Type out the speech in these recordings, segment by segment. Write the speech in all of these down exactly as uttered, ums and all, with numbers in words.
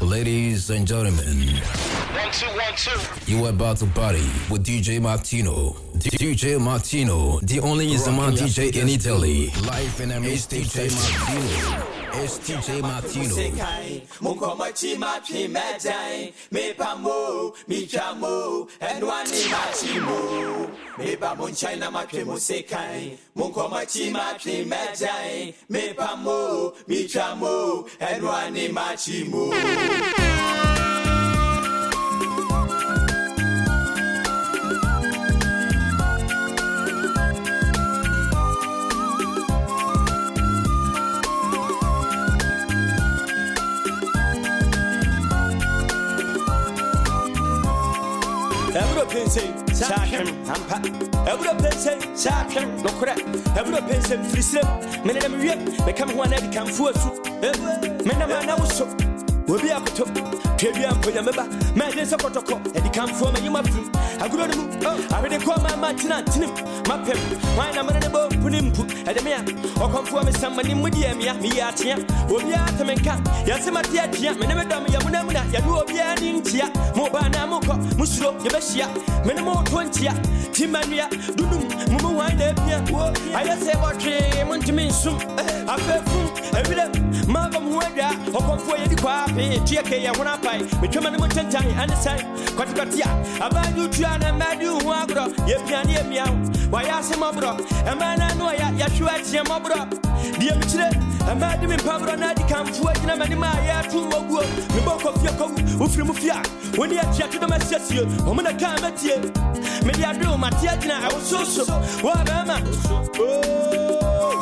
Ladies and gentlemen, one, two, one, two. You are about to party with D J Martino. D J Martino, the only Instrument D J in Italy. Live in America, D J Martino. It's D J Martino. Me pamo, mi chamo, and one in Machimo. Me pamo China Machimo Sekai. Munkoma Chima Pimajai. Me pamo, mi chamo, and one in Machimo. Every pensei, Sakim, Ampa. Every pensei, Sakim, no correct. Every pensei, free slip. Men of them, become one every come for us. Men of my nose. We'll be up to Tribune for your member. Man, there's a protocol, and he come from a human fruit. I go to move. I already call my Martina, Tinim, my pep. Why am I in the boat, put him put at the man, or come for me somebody with the Emia, me at him, will be at the man. Yes, my dear, me never done me, Yamuna, Yamu, Yanin, Tia, Mobana Moko, Musro, Yabesia, Menamo twenty, Timania, Dudum, Mumu, wine, I just say what I want to mean soon. I feel full, every day, Malcolm Wega, or come for any quap. G K, I want to buy, which I'm going to tell you, and the same. Quatia, about you, Triana, Madu, Wagro, Yapiania Meow. Why ask him, Mobro, a man I know Yashua, Mobro, dear Michelle, a madam in Pablo, and I come to work in a manima, two more, the book of Yoko, Ufrimufia, when you are chatting to my sister, woman, I can't met you. Maybe I do, my theatre, I was so so. What am I? Oh.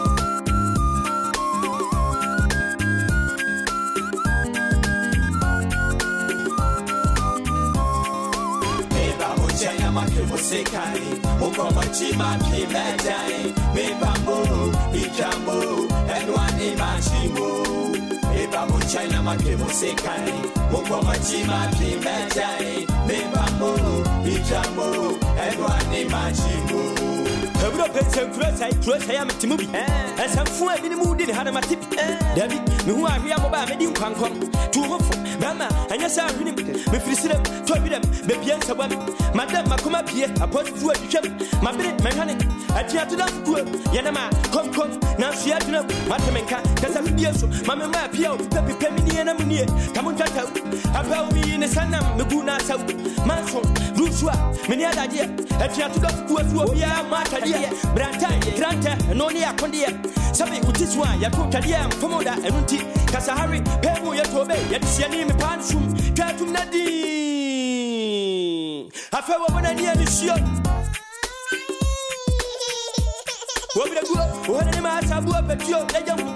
China Makimo Sekai, Mukoma Chima Pimajai, Me Bambo, Ijambo, and one in Machimo. Me Bambo China Makimo Sekai, Mukoma Chima Pimajai, Me Bambo, Ijambo, and one in Machimo. Every person cross I cross I am to movie. And some food in the mood in Hanamati. David, who are here about medium concom. Two of Mama, and yes, I read him. Me free them, twelve them, baby, and one. Madame Makuma Pierre, a positive word to them. My minute, my honey. I try to love good. Yanama, come, come. Now she had to know. Matamenka, that's a video. Mamma Pio, Peppy Pemini and Amunia. Come on, Tata. About me in the sun, Muguna South. Manson, Lusua, many other idea. I try to love good. We are Mata. Branta, Granta, and only a condia. Something with this one, Yakuta, Pomoda, and Unti, Kasahari, Pemu, Yatobe, Yatsianim, Pansum, Katum Nadi. I felt when I near the show. What would I do? What am I to do? But you're a young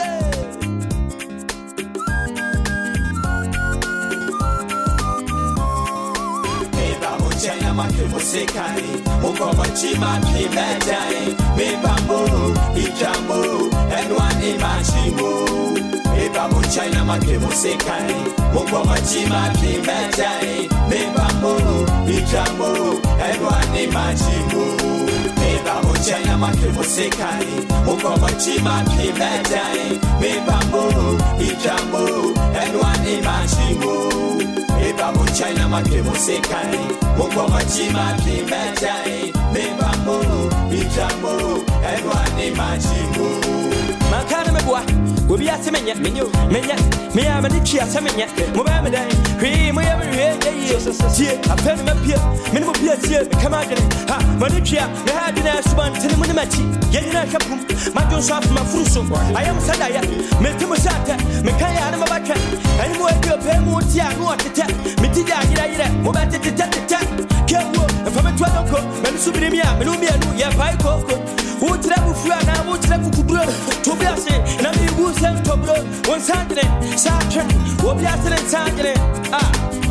China Makimo Sekai, Mukoma Chima Pimajai, Me Bambo, Ijambo, and one in Machimo. Me Bambo China Makimo Sekai, Mukoma Chima Pimajai, Me Bambo, Ijambo, and one in Machimo. Me Bambo China Makimo Sekai, Mukoma Chima Pimajai, Me Bambo, Ijambo, and one in Machimo. Bambo China Makimo Sekai, Mukoma Chima Pimajai, Me Bambo, Ijambo, and one in Machimo. Makana Mebwa, will be at Menya, Menu, Menya, me am a Nichi at Semenya, Mobamada, Cream, we have a real day, a pen of Pia, Minimal Pia, come out, ha, Manichia, the hardiness one, Telemunimachi, Yana Kapum, Majo Shaf, Mafuso, I am Sadaya, Metimusata, Mekaya, Mabaka, and more Pemutia, what to tell, Mitida, Mobata, Kawo, and from a Twako, Mansubrimia, Melumia, Yapaiko, who travel Fuana, who travel to blow, to Biasi, and I will send to blow, one Saturday, Saturday, or Biasi and Saturday. Ah.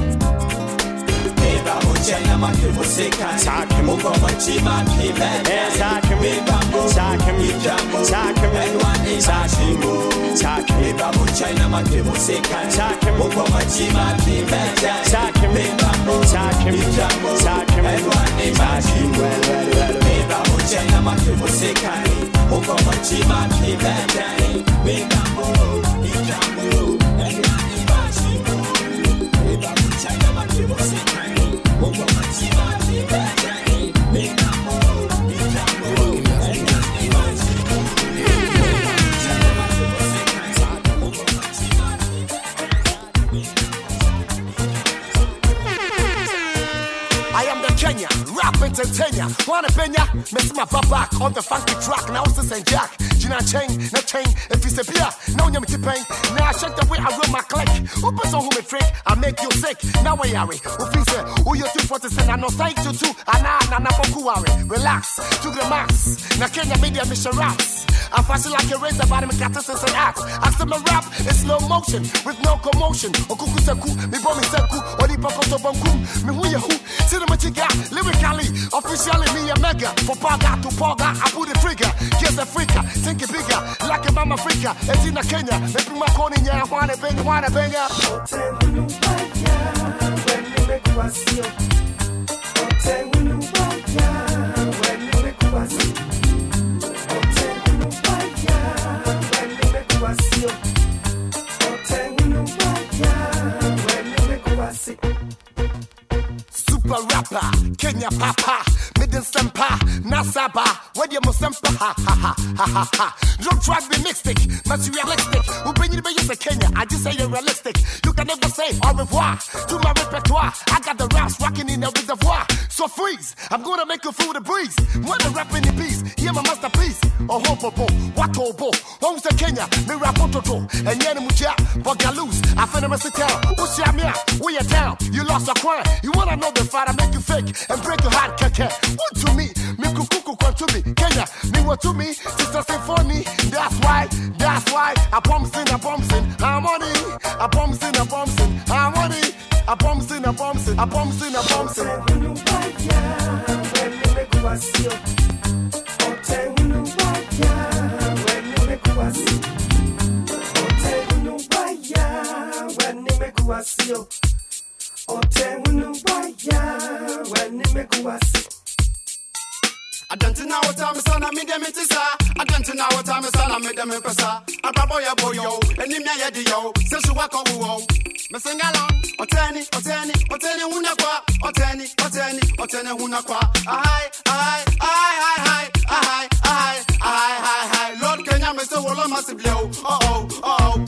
Bambo China Makimo Sekai, Sakim, Mukoma Chima Pimajai, Sakim, Bambo, Sakim, Ijambo, Sakim, and one in Machimo. Sakim, Bambo China Makimo Sekai, Sakim, Mukoma Chima Pimajai, Sakim, Bambo, Sakim, Ijambo, Sakim, and one in Machimo. Bambo China Makimo Sekai, Mukoma Chima Pimajai, Bambo, Ijambo, and one in Machimo. Tentenya, wanna penya, miss my back on the funky track. Now it's the Saint Jack, Gina chain, no chain, if it's a beer, no yummy pain. Now I check the way I roll my click. Open on who me trick, I make you sick. Now I are, who feels it, who you two for the send, I know thank you too. And I, and I'm relax, to the max. Now Kenya media mission raps. I fashion like a razor, body me cat and act. After my rap, it's slow motion, with no commotion. Okuku seku, me bomi seku, or the pokoto bonku, me who you who, see the machiga, lyrically, officially me a mega. For paga to paga, I put the trigger. Guess a freaker, think it bigger, like a mama freaker. It's in a Kenya, they bring my corny, yeah, I wanna bang, wanna bang ya. When you make was you, when you when you make was you. Super rapper, Kenya papa, midden sempa, Nasaba, where you must sempa, ha ha ha ha ha. Don't try to be mixtic, materialistic. Who bring you to be a Kenya? I just say you're realistic. You can never say au revoir to my repertoire. I got the raps rocking in the reservoir. So freeze, I'm gonna make you feel the breeze. When the rap in the piece, hear my masterpiece. Oh ho ho ho, what ho ho. Who's the Kenya? Me rap ototo, and yen muja, bogaloose. I finna mess it down. Who's your man? Where you down? You lost a crime. You wanna know the fight? I make you fake and break your heart, keke. What to me? Me kukuku kwa to me. Kenya, me what to me? Sister Symphony. That's why, that's why I bumps in, I bumps in, harmony. I bumps in, I bumps in, harmony. I bumps in, I bumps in, I bumps in, I bumps in. When you buy ya, when you make was you. Ote when you buy ya, when you make was you. Ote when you buy ya, when you make was you. Ote when you buy ya, when you make was you. I don't know what I'm son, I made them into sa. I don't know what I'm son, I made them in pesa. I probably a boy, yo, and in my head, yo, since you walk over. Missing along, or tenny, or tenny, or tenny, hunaqua, or tenny, or tenny, or tenny, hunaqua. Aye, aye, aye, aye, aye, aye, aye, aye, aye. Lord Kenya, Mister Walla must be oh, oh, oh.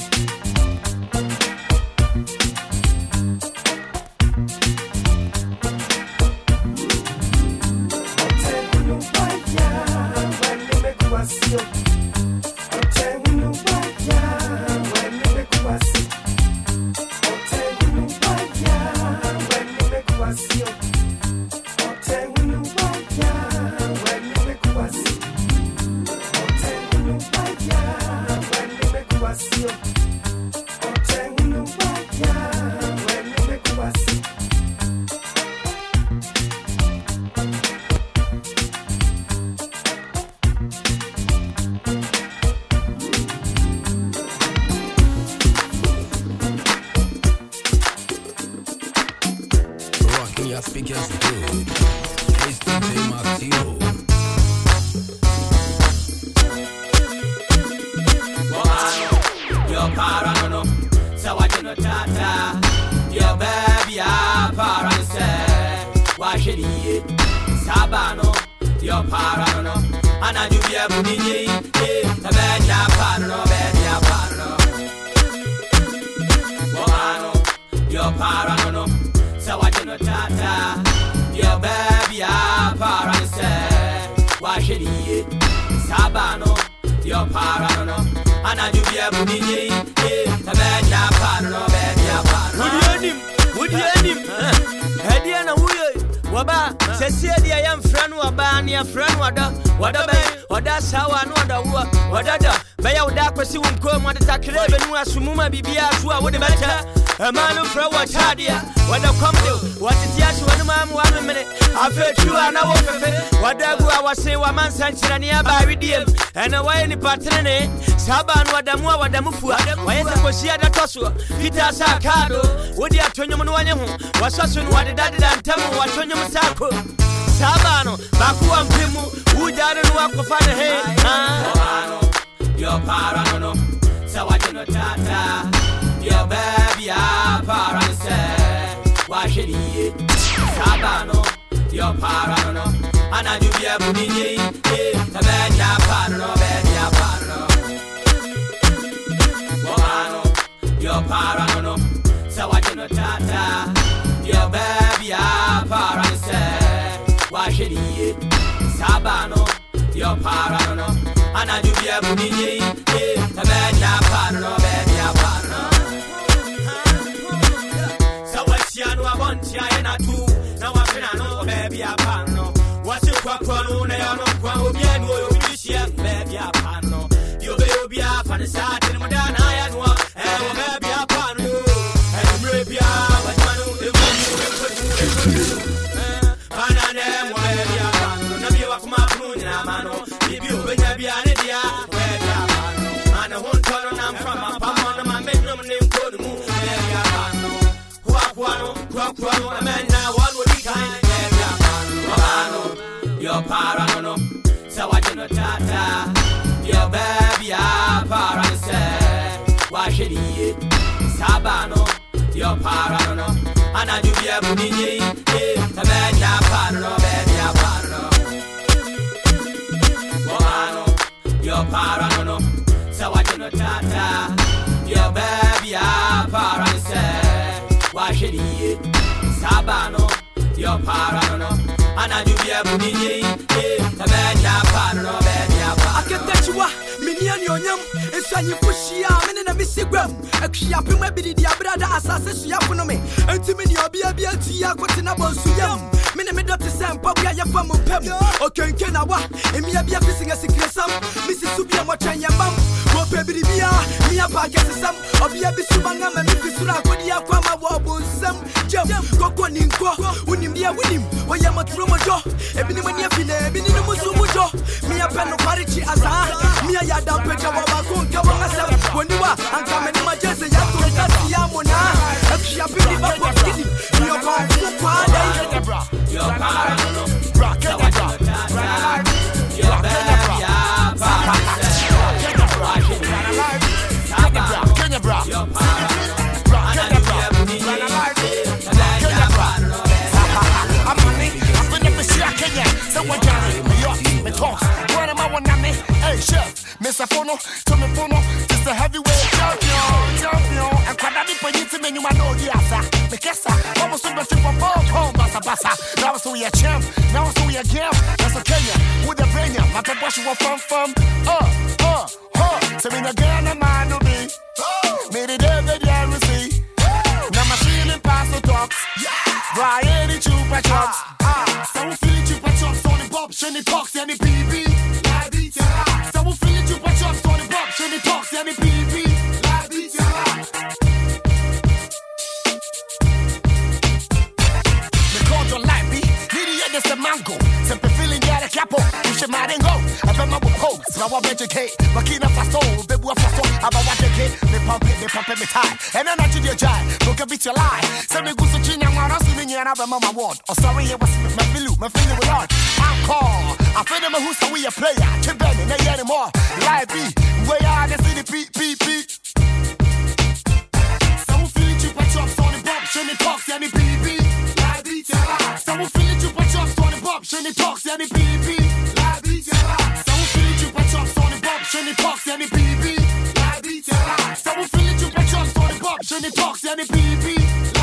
You. I'll tell you why, yeah, when you make was you. I'll tell you why, yeah, when you make was you. I'll tell you why, yeah, when you make was you. I'll tell you why, yeah, when you make was you. I'll tell you why, yeah, when you make was you. Your speakers good. It's D J Martino. Your parano, so I don't tata. Your baby, I parano, why should he? Sabano, your parano, and I do be a bunny, a bad parano, bad parano. Your parano. So I don't tata, your baby, I parano, why should he? Sabano, your parano, and I do be a bunny, a bad parano, bad parano. Would you end him? Would you end him? Hediana, Waba, Cecilia, I am friend, Wabania, friend, Wada, Wada, Wada, Sawa, and Wada, Wada, Baya, Dakwasi, won't come, what attack, and was Sumuma Bibia, who are what the better. A man of Pro was Hadia, what a company, what is Yash, one man, one minute. I felt you are now of it. Whatever I was saying, one man sent you nearby redeem, and away in the pattern, Saban, Wadamu, Wadamufu, why is the Cosia da Tosso, Peter Sacado, would you have turned him on you? Was also what the daddy and tell me what turned him Sako. Sabano, Baku and Pimu, who died and walk of father, hey, your parano, so I don't tata. Your baby, I parano, why should he? Sabano, your parano, and I do be a bunny, a bad parano, bad parano. Your parano, so I do not tata. Your baby, I parano, wash it, Sabano, your parano, and I do be a bunny, a man, ya parano, bed, ya parano. So what's your no one, China too? Now I know, baby, a parano. What's your quackano, Neano, Quamo, Biano, you baby, a parano. You will be up on the side in Madonna, and what, and baby, a parano, and maybe I was one of the women. Panana, baby, a parano, no, you are from my moon, Amano. If you will be an idea, baby, a parano, and I won't turn on from my palm on my bedroom name, Kodumu, baby, a parano. Quaquano, Quaquano, a man now, one would be kind, baby, a parano, your parano, so I do not tata. Your baby, a parano, why should he eat? Sabano, your parano, and I do be a bunny, a man, ya parano, baby, a parano. Wano, your parano, so I do not tata. Your baby, a parano, why should he eat? Sabano, your parano, and I do be a bunny, a man, ya parano, baby, a parano. I can tell you what, Minion Yonyam, and Sandy Fushia, and a Missy Gram, a Kiapu, maybe the brother assassin, Yapunome, and to many of you, Yakotinabo Suyam, Minimum Doctor Sam, Papa, Yafam, Pem, or Kenkenawa, and me be a fishing a secret sum, Missus Subia, Machanya Mum, or Baby Bia, Mia Packet Sam, or Bia Bisubanga, and Missus Rakodia, Kwama Wabo, Sam, Jam, Gokonin, Unim, Dia Winim, or Yamatromojo, Ebony Fine, Ebony Musumujo, Mia Pano Parichi Azar, Mia Yada Peja Wabakun, Kawasa, when you are, and come in my jersey, Yaku, Yamona, a Kiapi, Baba, your father, your parano, rock, your baby, Kenya bra, your I'm money, I've been never see Kenya, someone got it, New York, me talks, what am I want to me? Hey, chef, Mister Fono, to me Fono, just a heavyweight champion, champion, and Quadadi Payiti, and you might know the answer. Mikessa, almost super super ball, home, Bassa Bassa. Now so we a champ, now so we a game. That's okay, with the brain, my papa she was from from. Uh, uh, uh, so we no girl and man no be. Made it every day we see. Now my feeling pass the talks. Brian the chupa chops. So we feel it chupa chops on the pop, shiny talks and the P B. So we feel it chupa chops on the pop, shiny talks and the P B. The mango, sempre feeling get a capo, you should mind and go. I bet my pose, now I educate, Makina Faso, Bebu Faso, about what they get, they pump it, they pump it, me tie, and then I do your jive, look a bit your lie. Send me good to China, I'm not sitting here, and I remember my word. Oh, sorry, it was my filu, my finger with on. I'm call, I feel them who's a we a player, keep bending, they anymore. Live B, where are the city, P, P, P. Someone feeling you, but chops on the bump, shiny talks, and the P B. Someone feeling you, but chops on the bump, shiny talks, and the P B. Someone feeling you, but chops on the bump, shiny talks, and the P B. Someone feeling you, but chops on the bump, shiny talks, and the P B.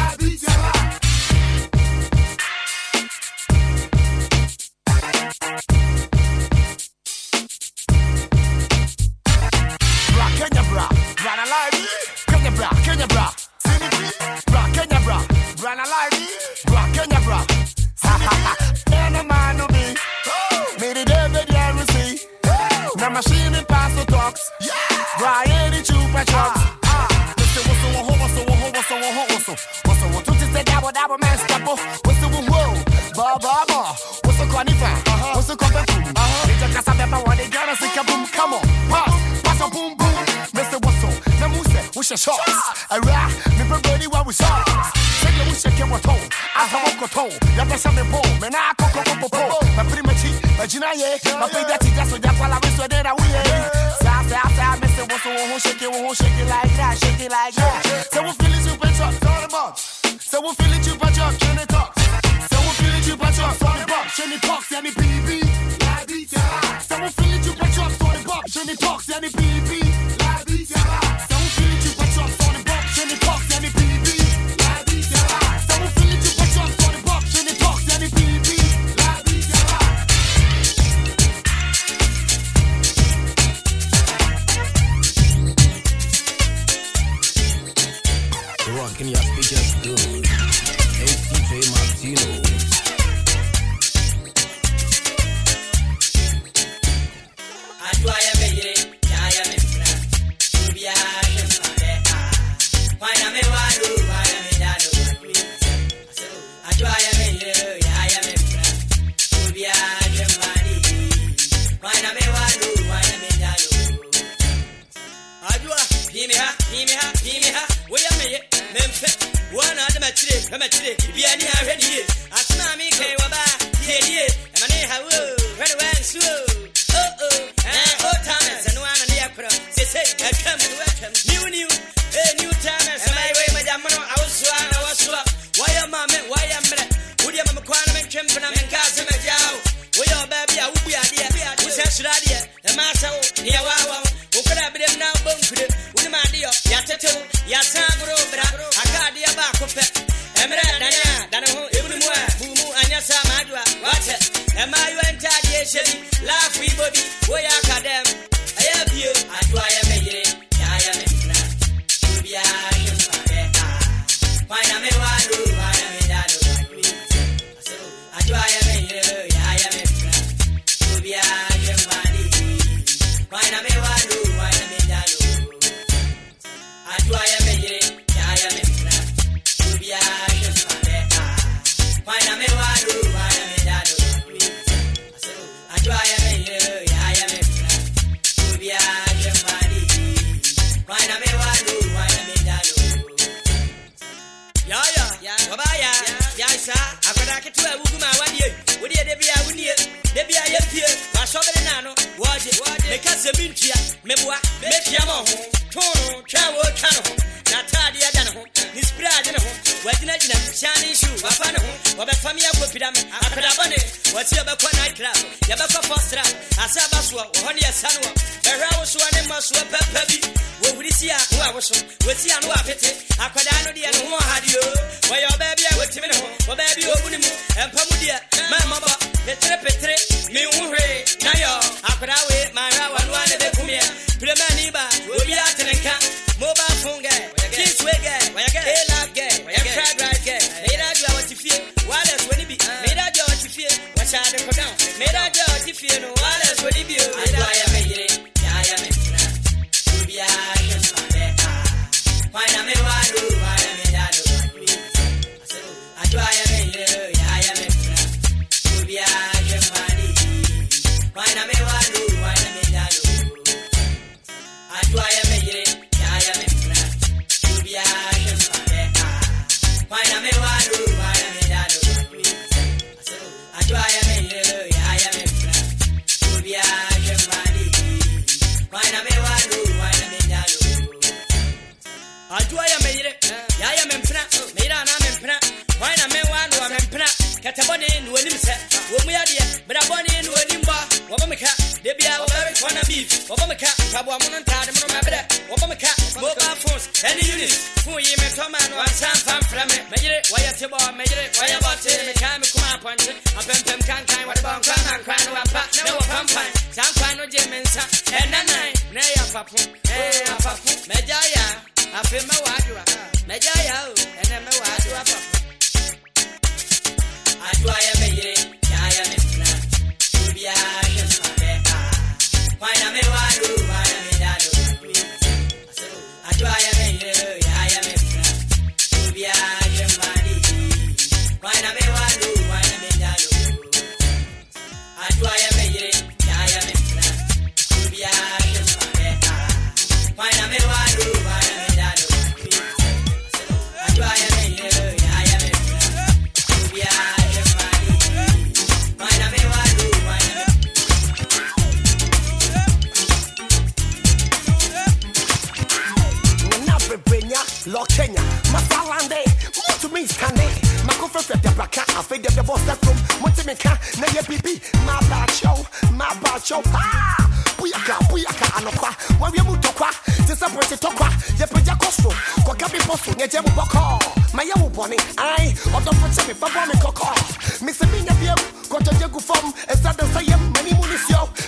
Bra, Kenya bra, bra na live, Kenya bra, Kenya bra, C D P, bra, Kenya bra, bra na live, bra, Kenya bra, ha ha ha, and a man no be, made it every day we see, now machine and pass the talks, bra, any chupa chops, what's the what's the what's the what's the what's the what's the what's the what's the double double man step up, what's the whoa, ba ba ba, what's the carnival, what's the coffee food, they just got some pepper when they got us a boom, come on, pass, pass a boom boom. Mister Wasso, the Muse, we shall shots. A rap, me body while we saw. Take the wish I came with home. I have a toe. Yapasa me bone, and I cock up a pole. My prima tea, my ginaye, my big daddy just with that while I was there. I will. South, south, south, Mister Wasso, won't shake it, won't shake it like that, shake it like that. So we'll feel it, you bet up, on the box. So we'll feel it, you bet up, can it talk? So we'll feel it, you bet up, on the box, and it talks, and it P B. So we'll feel it, you bet up, on the box, and it talks, and it P B. Someone feeling you, but you're on the box, and it talks, and it P B. Someone feeling you, but you're on the box, and it talks, and it P B. Rocking your speakers good. S T J Martino.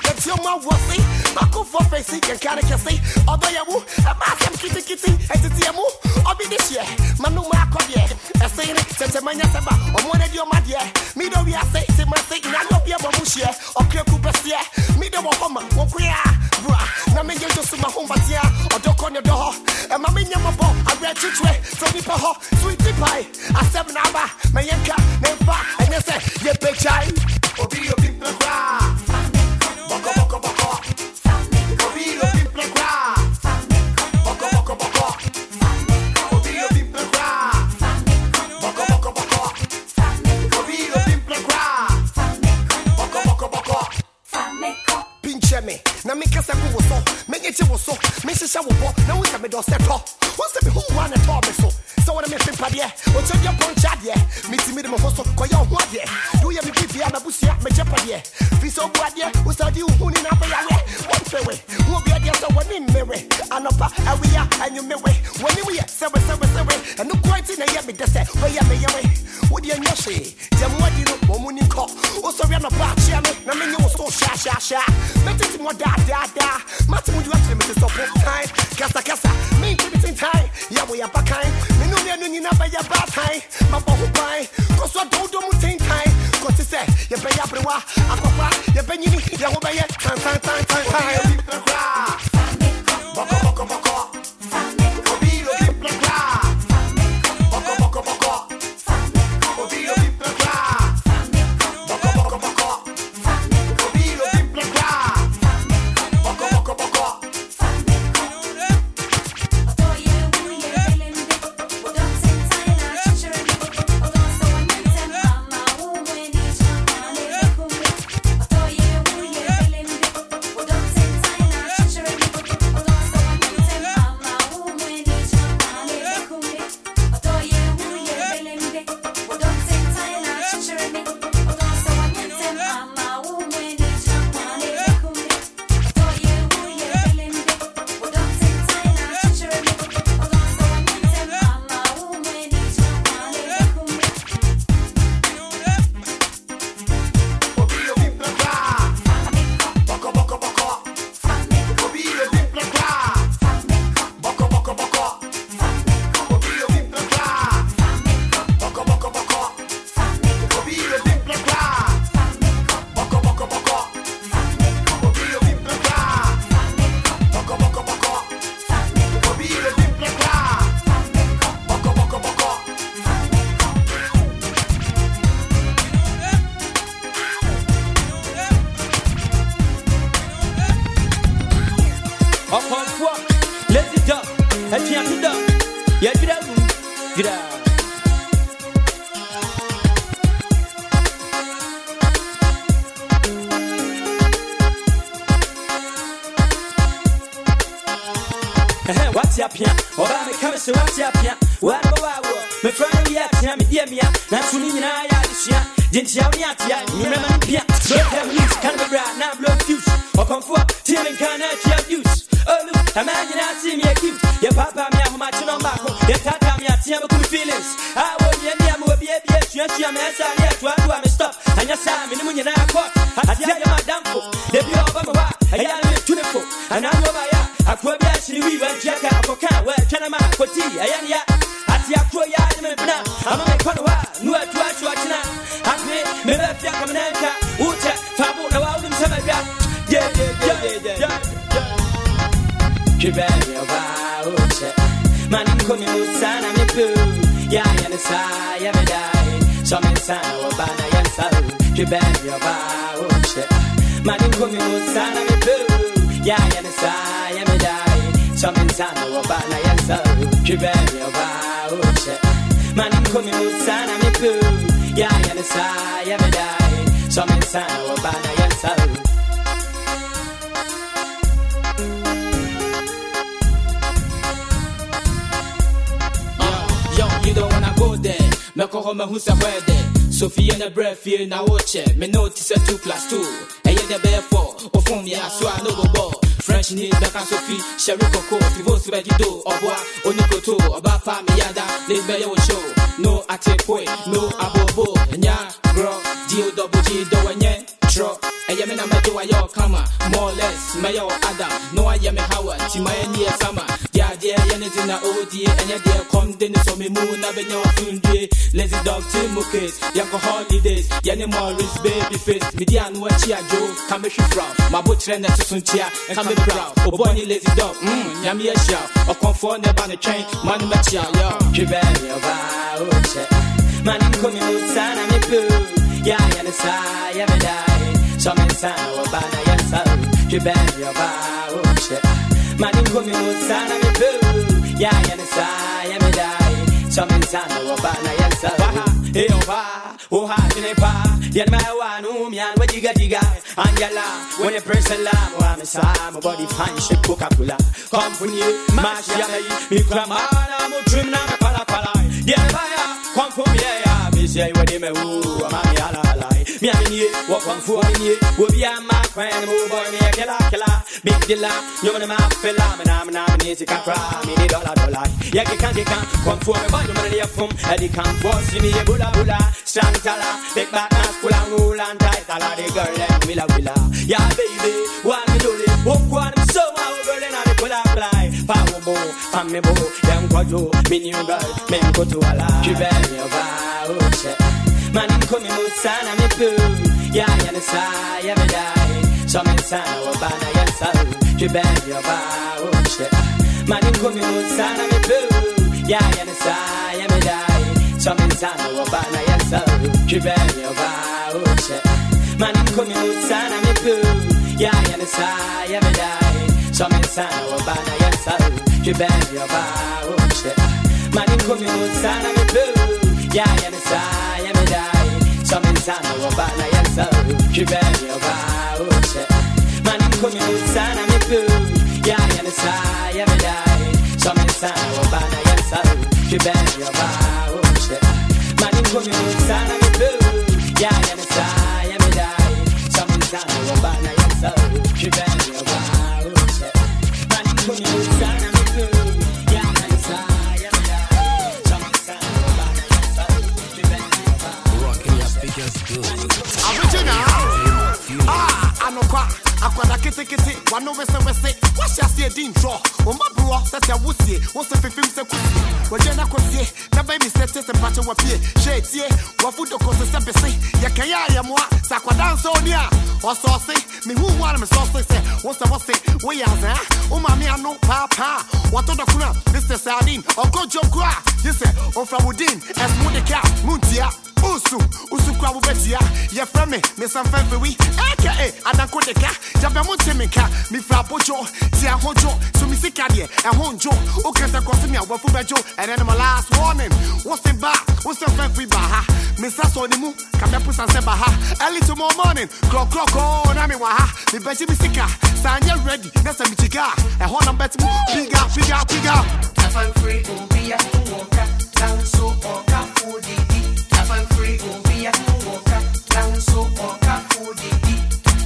Although you, I'm kitty kitty, and Yamu, I'll be this year. Manu Marcodia, a saying, Sentamania Saba, or one of your Madia. Me don't be a say, say my thing, not be a babushia, or Kupasia. Me don't want Homa, or Quia, Bra, Namin to my home, Batia, or Dock on your door. And my minion, I read you tray, so me for her, sweetie pie. I seven hour, my yanka, never, and you say, you big child, or be your people cry. Boko, boko, boko. Or be your people cry. Boko, boko, boko. Or be your people cry. Boko, boko, boko. Or be your people cry. Boko, boko, boko. Pinche me, na me kasa ku so, me nyeche wo so, me shisha wo bo, na wo se me do se to. Wo se me hu wa na to me so. So when I'm in Padia, or check your punch out, yeah. Meet me the most of Koyo, what, yeah. Do you have me P M, Busia, my Japadia? Fiso, what, yeah, who said you, who in Apa, one way, who will be a dear, so one in Mary, and up, and we are, and you may way. When we are seven, seven, seven, and no quite in a yammy, the set, where you may away. Would you know, say, Jam, what you know, woman in court, also run a part, chairman, I mean, you were so sha, sha, sha. But it's more da, da, da. Martin, would you actually make this up time? Cassa, cassa, me, in time, yeah, we are back time. You never your bad time, my boy, because I don't do muting time. Because you say, you pay up the wa, Aqua, you pay me, you obey it, time, time, time, time, time. Boko, boko, boko. Obi, you keep the cry. Boko, boko, boko. Obi, you keep the cry. Boko, boko, boko. Obi, you keep the cry. Boko, boko, boko. What's up here? Or I'm a coming, so what's up here? What about my friend? Yeah, tell me, dear me, not to me, I am. Didn't you have yet? You remember me? Don't have news, can't be right now, blow fuse. Or come for Tim and can't use. Oh, look, imagine I see me a cute. Your papa, me, how much on back. Your tata, me, I see my good feelings. I want you, me, I'm a baby, yes, you are my son, yes, to do, I'm stop. And your son, in the moon, and I caught. I tell you, my damn fool. They be over my wife, I am a beautiful. And I know my eye. I could be actually we went jack out for car, where can I make for tea? I am ya. At the actual yard, I'm a conwa, no, I try to watch now. I may, maybe if you're coming out, Uta, Fabu, no, I'll do some of that. Yeah, yeah, yeah, yeah. Kibani of our man, coming with Sana, me poo. Yeah, and a sigh, I'm a die. Some in Sana or Bana, and so. Kibani of our man, coming with Sana, me poo. Yeah, and a sigh, I'm a die. Some in Sana or Bana, and so. Kibani of our man, coming with Sana, me poo. Yeah, and a sigh, I'm a die. Some in Sana or Bana, and so. You don't wanna go there. Me call home who's a wedding. Sophie and a breath here now watch it. Me notice a two plus two. A year the bear four. Or from me, I swear no ball. French need back and Sophie. Sherrico coat. If you ready do. Or boy. Or Nico too. Or Bapa Miada. Let's be your show. No Atepoe. No Abobo. Nya. Bro. Dio double G. Do and yen. Tro. A year me number do I yo. Mayo Kama, more or less, Mayo Adam, no I am a Howard, Timaya near summer. Yeah, dear, anything I owe dear, and yet there come Dennis on me moon, I've been your Fundy, lazy dog, Tim Mukes, Yanko holidays, Yanni Morris, baby face, Midian, what Chia Joe, Kamishi Frau, my butcher and Suntia, and Kami Brow, or Bonnie lazy dog, mmm, Yami a shout, or conform the banner train, man, Matia, yo, Jibani, man, coming with Sana, me poo, ya, and a sigh, ya, me die, some in Sana, or Bana, yes, Jibani, your bow, man, coming with Sana, me poo, ya, and a sigh, ya, me die, some in Sana, or Bana, yes, hey, oh, ha, oh, ha, in a pa, yet my one, whom yan, what you got, you got, and yalla, when you press a lamb, oh, I'm a sam, my body fine, shit, Coca Cola, come from you, mash, yammy, me, clamana, I'm a trim, now, pala, pala, yeah, fire, come from here, yeah, me say, what do you mean, I'm a yalla, me, I mean, what one for me, will be a my friend, move on me, killer, killer, big dealer, you want to my fella, and I'm not an easy cry, me, need dollar, dollar, yeah, you can't, you can't, come for me, but you're money from, and you can't force me, a bula, bula, strong tala, big back, masculine, wool, and tight, tala, the girl, and willa, willa, yeah, baby, what me do it, walk one, so I'm burning on the pull up fly, power bow, and me bow, young quadro, me new girl, me go to a la, you better, you bow, shit. Man, I'm coming with Sana, me poo. Yeah, and it's I, yeah, me die. So I'm Sana, or Bana, yes, I. You bet your bow, shit. Man, I'm coming with Sana, me poo. Yeah, and it's I, yeah, me die. So I'm Sana, or Bana, yes, I. You bet your bow, shit. Man, I'm coming with Sana, me poo. Yeah, and it's I, yeah, me die. So I'm Sana, or Bana, yes, I. You bet your bow, shit. Man, I'm coming with Sana, me poo. Yeah, and it's I, yeah, me die. Some in Sana, or Bana, yes, so. You bet your bow, shit. Man, I'm coming with Sana, me poo. Yeah, and it's I, yeah, me die. Some in Sana, or Bana, yes, so. You bet your bow, shit. Man, I'm coming with Sana, me poo. Yeah, and it's I, yeah, me die. Some in Sana, or Bana, yes, so. You bet your bow, shit. Man, I'm coming with Sana, me poo. Yeah, and it's I, yeah, me die. Some in Sana, or Bana, yes, so. Original. Ah, I know what. I got a kitty kitty. One over seven say. What shall see a dean draw? Oh, my bro, such a wussy. What's the fifth sequence? When Jenna could see, the baby set test and patch of a peer. Shades here. What food the cost of seventy? Yakaya, Yamwa, Sakwadan Sonia. Or saucy. Me who want me saucy say. What's the what's it? We are there. Oh, mammy, I know papa. What on the kuna? Mister Sardine. Or go joke cry. You say, oh, from within. As Monica, Muntia. Usu, Usu Krabu Betia, ya from me, Miss Amphibie, aka Adakodeka, Jabamutimika, mi Frabojo, Tia Hojo, Sumisikadia, and Honjo, Okata Cosimia, Wafubajo, and then my last warning. What's the bar? What's the Fanfi Baha? Miss Sonimu, Kamapus and Sebaha, early tomorrow morning, clock clock, oh, Namiwaha, the Betty Misika, Sanya ready, that's a Michiga, and Honor Betty, bigger, bigger, bigger. I'm free, oh, be a walker, down so or Kafu Didi. I'm free, oh, be a walker, down so or Kafu Didi.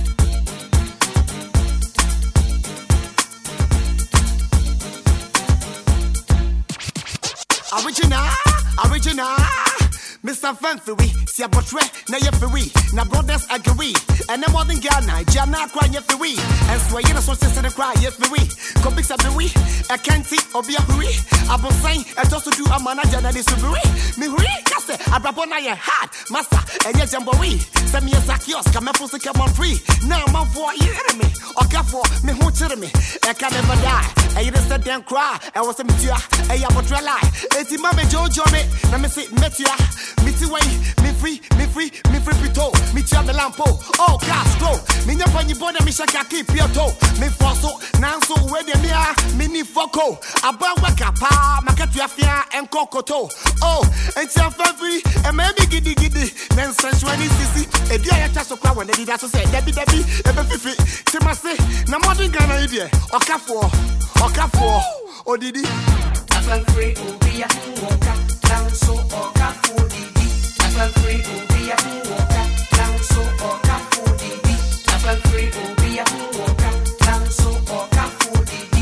Original, original. Mister Fancy, see a portrait, na yefi, na brothers agree, and no more than Ghana, Jana cry yefi, and swear you so sister cry yefi, comics at the we, a canty or be a hurry, I was saying, and also do a manager that is to be, me hurry, cast it, I brought on your hat, master, and yes, jamboree, send me a sakios, come up with come on free, now I'm for you enemy, or for me who tell me, I can never die, and you just said damn cry, I was a meteor, a yabotra lie, it's in my Jojo, let me see, meteor. Me ti way, me free, me free, me free pito, me tia the lampo, oh Castro, me never ni bona me shaka keep your toe, me fosso, nanso where the mea, me ni foco, aba waka pa, makatu afia and kokoto, oh, and tia free, and maybe giddy giddy, then sensually sissy, a dear tasso crowd when they did that to say, Debbie Debbie, a fifi, Timasi, na modern Ghana idiot, or Kafo, or Kafo, or Didi. I'm free, oh, be a walker, down so or Kafu Didi. I'm free, oh, be a walker, down so or Kafu Didi. I'm free, oh, be a walker, down so or Kafu Didi.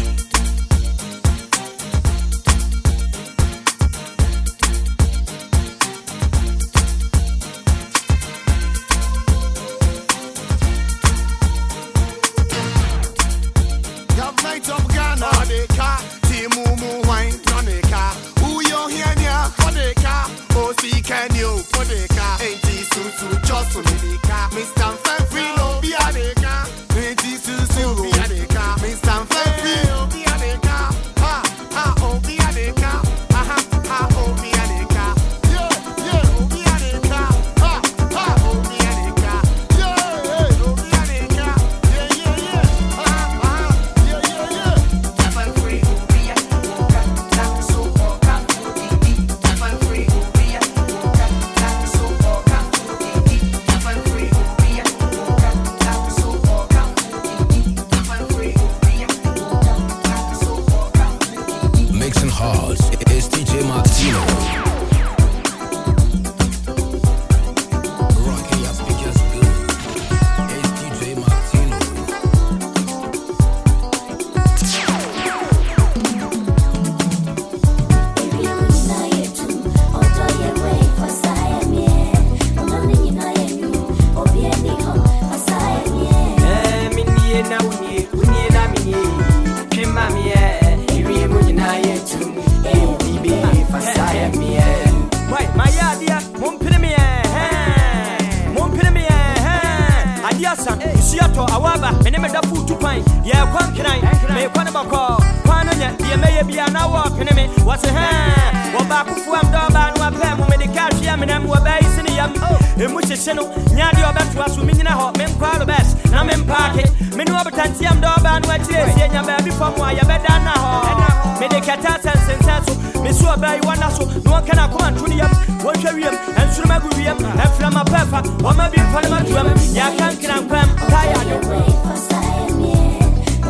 ne me da food to pine. Yeah, one can I, may one about call. One on ya, may be an hour, penny. What's a hand? What back of one dog and one pen with the cash yam and I'm base in the yam. In which is channel, Nadi or back to us, women in a hot men call the best. And I'm in pocket. Men over Tantiam dog and what you say, and your baby from why you better now. May the catas and sensato, Miss Suabai, one also, no one can come and to the yam, one charium, and Sumagurium, and Flama Pepper, or maybe Panama. Ya can't come tired away for Siamie.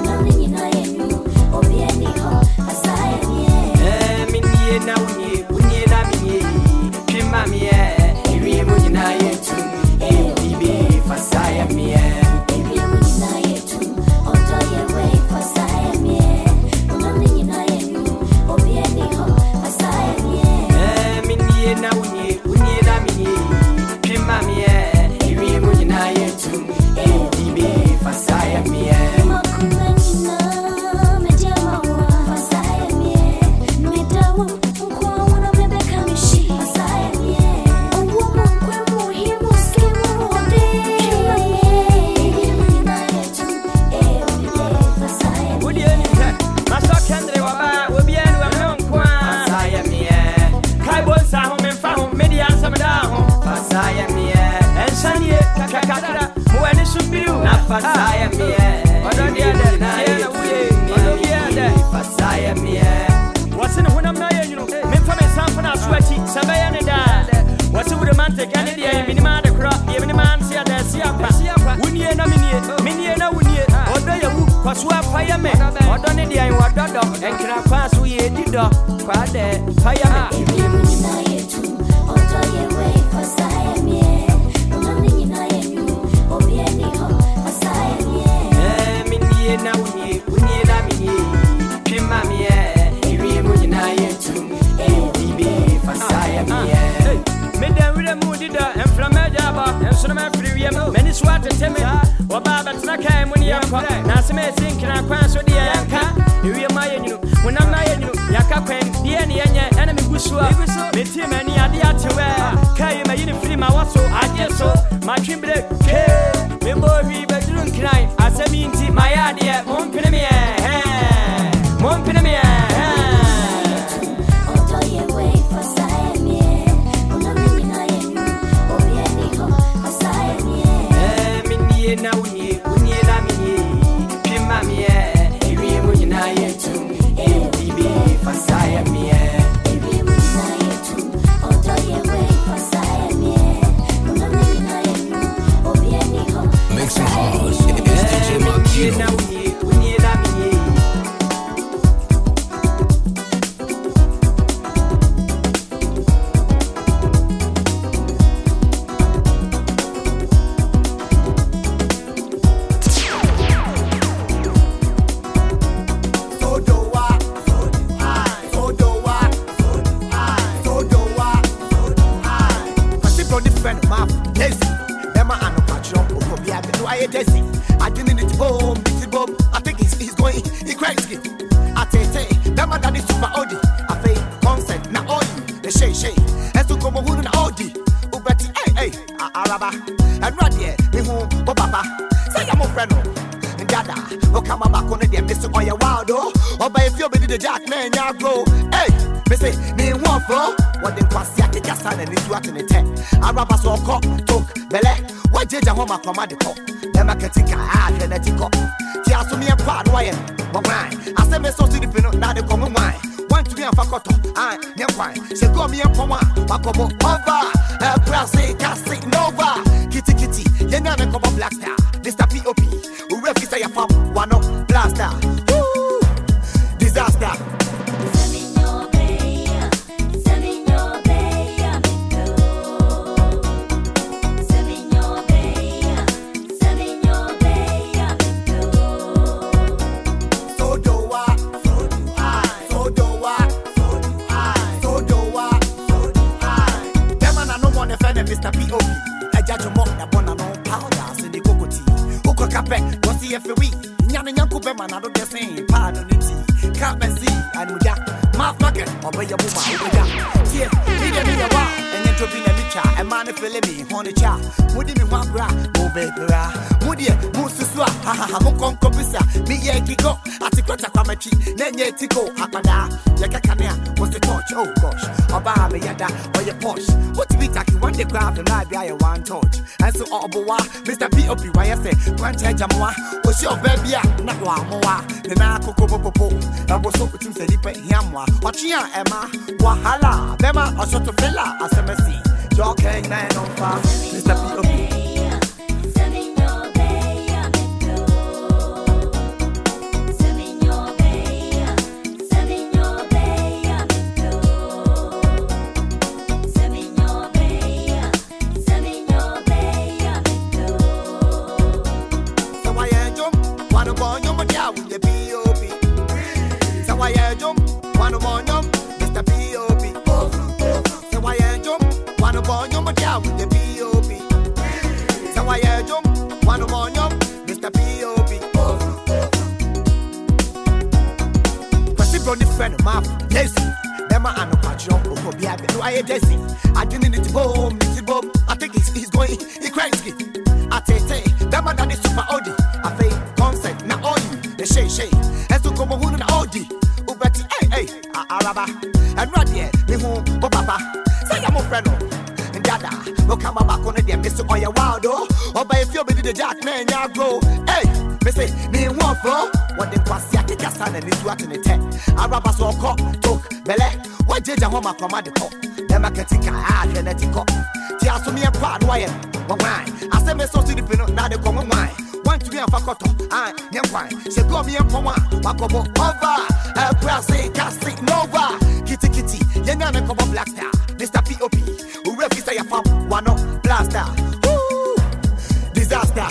Oh, be any hall for Siamie. Eh, Minnie, now we need a mini. Kimamie, we would deny it to A B B for Siamie. Maybe we deny it to Auto your way for Siamie. Only united you, oh, be any hall for Siamie. Eh, Minnie, now we need a mini. Kimamie. Fasaya me, odo dia de na ye odo dia de fasaya me. What's in when I'm not you know me from me sam for na sweaty sabaya ne da. What's with the man take any day minima de crop ye minima sia da sia pa. Wunie na minie minie na wunie odo ya wu kwaso afaya me odo ne dia in odo do enkra kwa so ye di do kwa de fire me. Na ye tu odo ye way fasaya me. Na unye unye na minye pima miye iwi munye na yetu A B B fasaya miye me dan wire mu dida enfra meja ba enso na free yam many swat teme wa baba tna kai muni yakwa na se me sinkira kwan so dia yanka iwi ma yenyunu wona ma yenyunu yaka kwan dia ne yenye ana me gusua me tie mani ade atewe kai ma yini free ma waso ade so ma twimbre ke me mo wi bedrun krai asemi inti maya dia mon premier mon premier oto ye way for Siamie ona mi na ye o bi ani ho for Siamie eh mi nie na unye unye na mi nie pima mi e iwi mo nyina ye tu e bi bi for Siamie iwi mo nyina ye tu oto ye way for Siamie ona mi na ye o bi ani ho make some house. It's D J Martino. I didn't need to bomb, it's bomb. I think he's, he's going, he cracks it. I tell you, that man that is super Audi. I pay consent, now all you, the shay shay. And to come over to Audi. Ubati, hey, hey, Araba. And right here, me home, oh, papa. Say, I'm a friend. And dada, oh, come back on the day, Mister Oya Wildo. Oh, by if you're the jack man, now go. Hey, me say, me one for what they pass yaki jasan and it's what in the tent. Araba so cop, talk, bele. Why did you home a command the cop? Them I can take a hard and a tick up. Tia to me a quad wine. But wine, I said, me so to the pinot, now the common wine. One to me a facoto, I, near wine. She go me a poma, Pacobo, over. A brassy, casting, nova. Kitty kitty, Yenana Cobo Black Star. Mister P O P, who register your pop, one up, blaster. Woo! Disaster. Mister P O P, I judge a mock that one and all powders in the cocoa tea. Uko capet, what's the F A week? Yan and Yanko Beman, I don't just say, pardon it. Cap and see, and with that, Mark Market, or by your woman, with that. Yes, need a minute while, and then to be a licha, and man, if you let me, honey cha, would you want bra, oh baby, Woody, Mususua, ha Mukonko Bisa, me Yakigo, Atiquata Kwamachi, Nenye Tiko, Apada, Yakakania, was the torch, oh gosh, Obama Yada, or your Porsche. What to be tacky one day craft and live by one torch. And so, Oboa, Mister P O P, Y S A, one Chajamoa, was your baby, not one more, the Nako Popo, and was so to Felipe Yamwa, or Chia Emma, Wahala, Bema, or sort of fella, as M S C, Joking nine on fire, Mister P O P. I didn't need to bomb, need to bomb. I think he's, he's going, he crazy. I tell you, that man that is super Audi. I fake concept, now all you, the shay shay. And to come on the Audi. Ubati, hey, hey, Araba. And right here, me home, oh papa. Say I'm a friend, and dada. Look, come back on the Mister on your wild, oh. Or by if you're the jack man, ya go. Hey, me say, me one for what the Quasiaki Cassan and is what in the tent. Araba so called, talk, Bele. What did your home command the call? The marketing can and let it go. Tia so me a part wire. Why? I say me so to the pin, now they come wine. Want to be a facoto, I am wine. She go me a poma, Wakobo over. A brassy, casting nova. Kitty kitty, Yanana come black star. Mister P O P, who represents your farm, one of blaster. Woo! Disaster.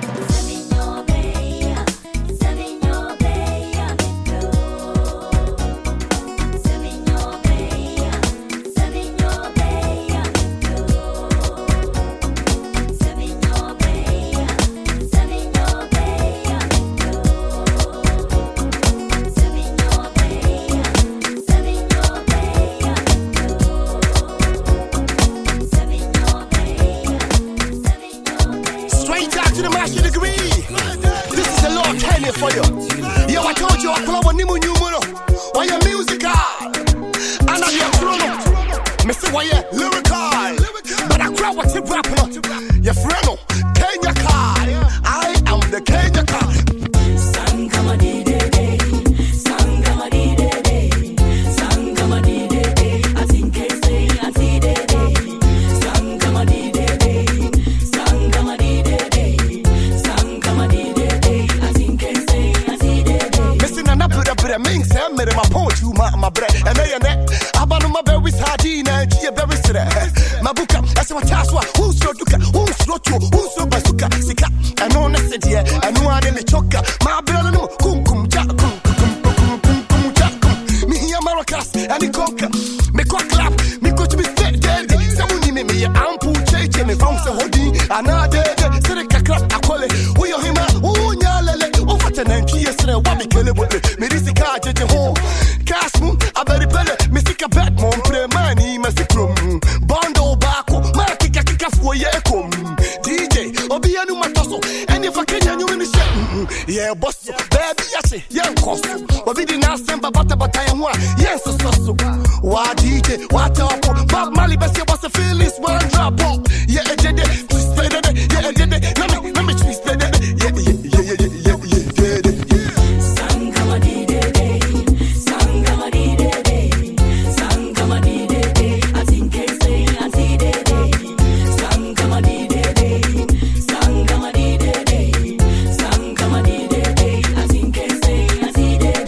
For you. Yo, I told you I club on Nimu Numuno. Why you musical? And I'm your chrono. Mister Why you lyrical? But I crowd what's your rapping. Your friend, Kenya car. I am the Kenya car. Sangama di de de. Sangama di de de. Sangama di de de. I think I say I see de de. Sangama di de de. Sangama di de de. Sangama di de de. I mean, Sam made my poet, you my bread, and they and that. About my berry sardine and she a berry sitter. My book, that's what I saw. Who's your duca? Who's your two? Who's your bazooka? Sika, and on the city, and one in the choker. My brother, kum kum jack, kum kum kum kum kum jack. Me here, Maracas, and the conquer. Me quack clap, me coach me stay dead. Someone me, me, I'm poo change, me found some hoodie, and I did. Sirika crap, I call it. Who you him? Who nyalele? Who fat and key yesterday? What me kill it with me? This is car to home. Casmo, I very better. Mystica Batman, play money, Master Crum. Bondo Baco, Martica Kika for Yakum. D J, Obianu Matoso, and if I can, you in the shit. Yeah, boss, baby, yes, young costume. Obi did not send Bata Batayama. Yes, so so. Why D J, what up? Bob Mali Bessie was a feeling one drop. Yeah, I did it. Yeah, I did it. Let me, let me twist it. Yeah, yeah, yeah, yeah, yeah, yeah, yeah, yeah. Sangama di de de. Sangama di de de. Sangama di de de. I think I say I see de de. Sangama di de de. Sangama di de de. Sangama di de de. I think I say I see de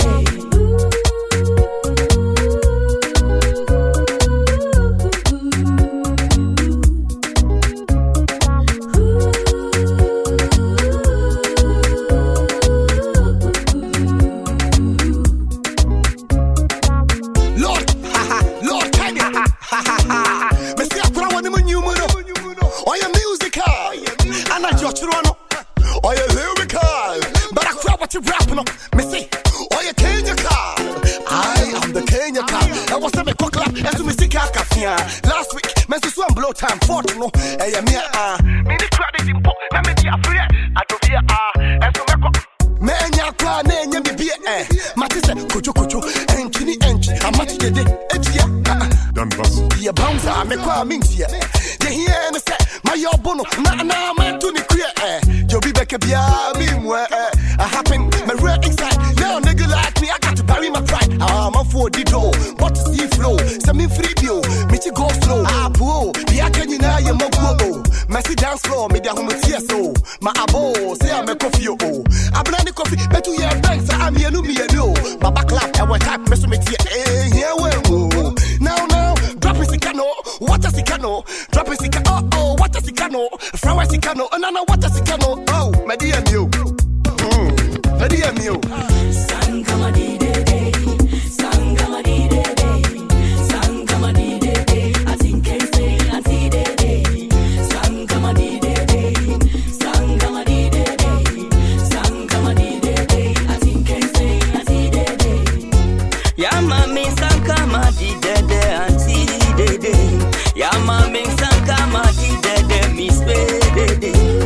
Last week, men to swim blow time for no. Hey, me ah, me the credit in pop. Let me be a free. I don't. Yeah, bouncer, me kwa mintia. You hear and say, my yobono, na na man to the queer. You be back a bia, bimwe. I happen, my real inside. Now, nigga like me, I got to bury my pride. I'm a for the door. What is the flow? Some in free bio, me to go slow. Ah, boo, the Akan, you know, go. Messy dance floor, me down with T S O. My abo, say I'm a coffee. Oh, I blend the coffee, but you hear banks, I'm here, no, me, and you. Baba clap, I will type, mess with me, eh, here, well, now, now, drop a sicano, what a sicano, drop a sicano, oh, oh, what a sicano, flower sicano, and I know what a sicano, oh, my dear, you, my dear, you. Sangama di de de, Sangama di de de, Sangama di de de, I think I say, I see de de, Sangama di de de, Sangama di de de, Sangama di de de, I think I say, I see de de. Ya mami Sangama di de de, I see de de. Ya mami Sangama di de de, Miss de de.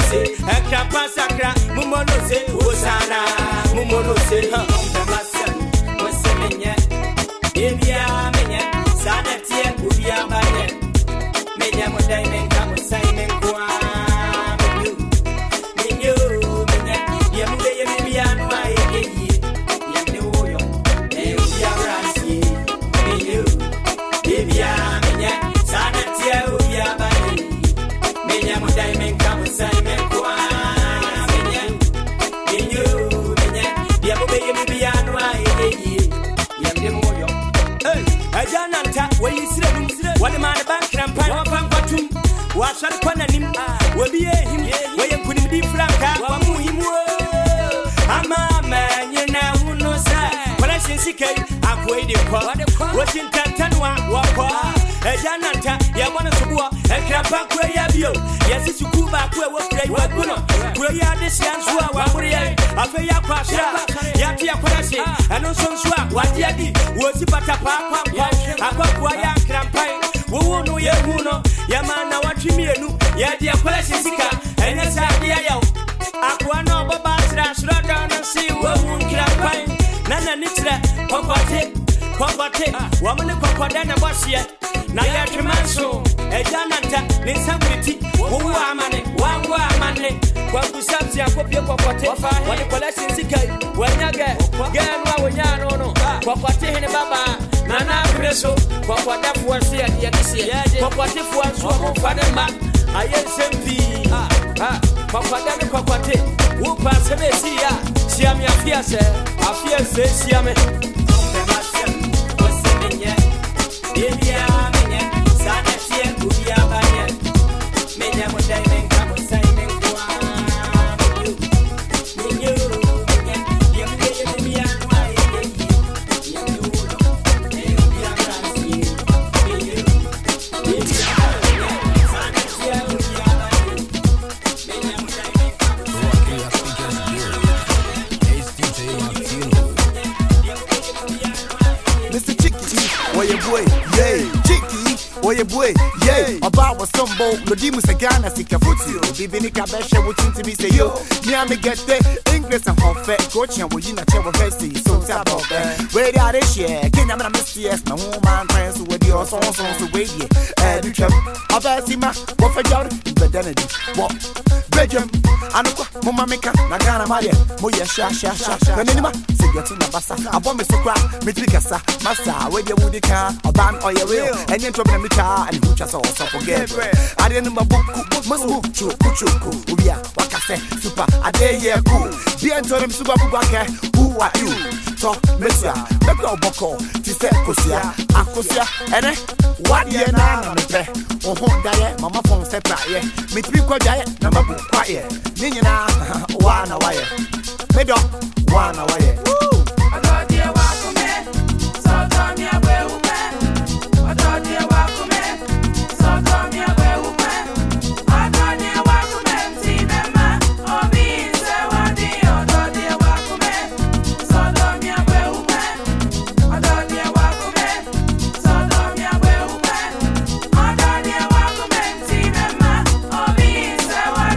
Ekra pasakra, mumono se, osana, mumono se, ha, Jananta, where you sit, what a man bank and pine patum. What's that corner him? Will be him, where you couldn't be franca, one more him. I'm a man, you know, no sir. When I say sick, I'm waiting for watching Tantanwa, walk a Jananta, Yamana Subua, and Krapak where you have you. Yes, it's Kuba, where we play what Bruno, where you are the Sians who are Waburia, Afaya Pasha, Yakia Parasi, and also Swap, what Yadi, was it Patapa, Aquaquaya, Crampai, who know Yahuno, Yamana, what you mean, Yadia Parasika, and that's Adia. Aquano, Babas, Radan, and see what won't Crampai, Nana Nitra, Popate, Popate, woman of Popadana Bosia. Na ya trimanso e jananta ni samiti wo amane wango amane kwa kusabsi akopie kokote wale collection sikai wanyage genwa wonyano no kokote hene baba na na preso kokote fuasi ya yakisia kokote fuasi wo fademba aye sempi ah ah kokote ni kokote wo passe besi ya siam ya fiase afiase siame yeah. Boy, yeah, about was some boat, no demons a gun as he can put you. Bibini Kabesha would seem to be say yo. Near me get the English and hot fat coach and we in a chair of Vessi, so tap out there. Where are they share? Can I miss yes, my woman friends who with your songs on the way here. And you come, I'll pass him up, what for Jordan, but then it what? Belgium, Anuka, Mama Mika, Nagana Maria, Moya Sha Sha Sha Sha, Venima, Sigatina Bassa, a bomb is so crack, Mitricasa, Massa, where you would car, a ban or your real, and you're trouble and who just also forget. I didn't know book, must move to Kuchuku, Ubia, Wakase, Super, a day here cool. Be and told him Super Bubaka, who are you? Talk, Messia, Beko Boko, Tise Kosia, Akosia, and eh, what year now, or home diet, Mamma phone separate, Mitrico diet, number quiet, Nina, one away, Medo, one away. I thought you were me, so tell me where you went. I thought you were me, so tell me where you went. I thought you were me, see them, or me, say what the other you were me, so tell me where you went. I thought you were me, so tell me where you went. I thought you were me, see them, or me, say what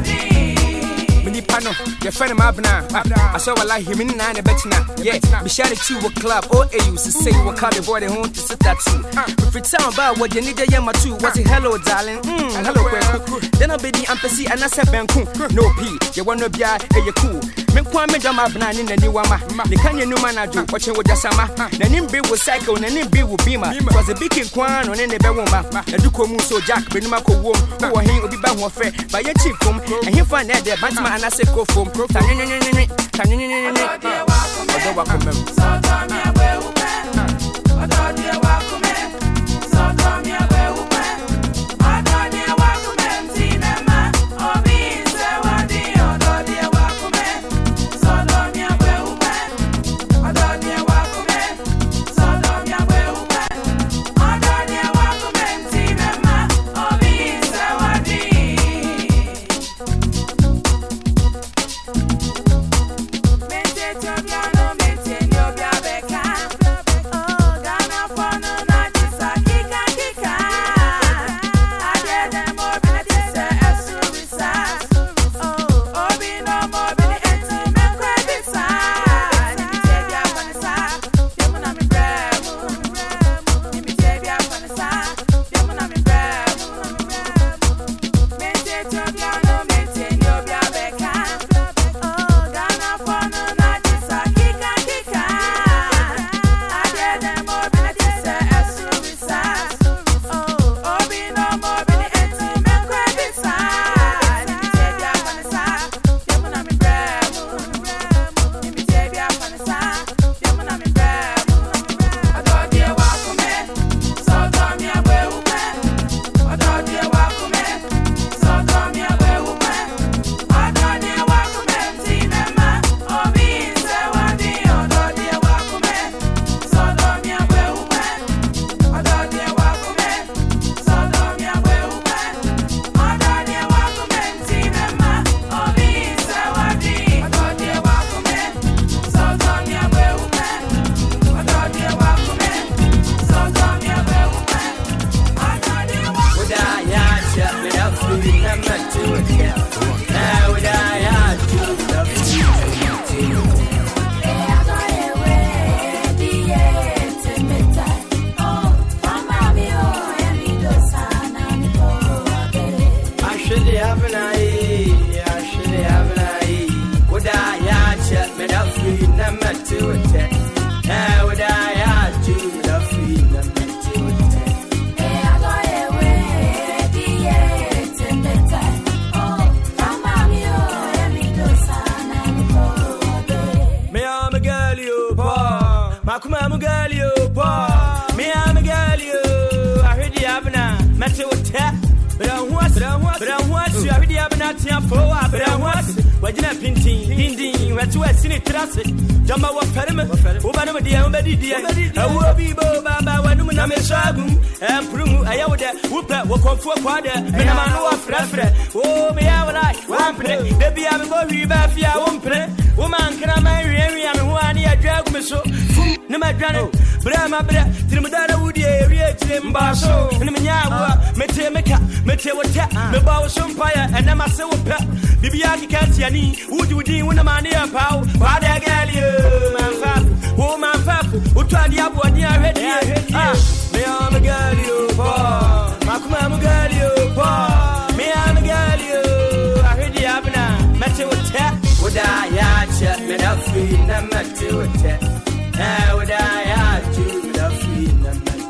the. Mini Pano, your friend Mabna, I saw a like him in nine betina. Yeah, be shouted to a club or a use to say what kind of boy they want to sit that too. If it's sound about what you need a yama too, was it hello, darling? Mm, hello, well, then I'll be the empathy and I said Banku. No P, you want to be a cool. Make one major Mabna in the new Wama. The Kanye new man I do, watching with the summer. The name be will cycle, and then be will be my. Was a big kwan on any Bewoma. The Duko so Jack, Benimako womb, who are him will be back one fair by your chief home, and he find that there, Bantama and I said go from. Maintain your piano, maintain your Makuma Mugalio, pa, me am a galio. I heard the Abna, Matthew tap. But I want, but I want, but I want you. I already have not here for a but I want. Why did I painting, painting, what you have seen it trust? Jumba was Perma, Obama, the Ambadi, I will be Boba, one woman, I'm a shagum, and Prumu, I would have whooped, walk on for a quarter, and I'm no frafre. Oh, may I like one play, baby, I'm going to be back here, one play. Woman, can I marry every and one year drag me so? No, my granny, Brahma, Trimadana would area to them, Basso, and Minyawa, Metemeka. Metewata, the bow sumpire, and I'm a so pet. Bibiaki Cassiani, would you do when a man near Pow? Father Galio, man, Fap, woman, Fap, who tried the apple near Red Hair. Ah, me am a Galio, pa, Macuma Galio, pa, me am a Galio. I heard the Abna, Metewata, would I yard, me up free, and Metewata. How would I yard you, the free, and Metewata?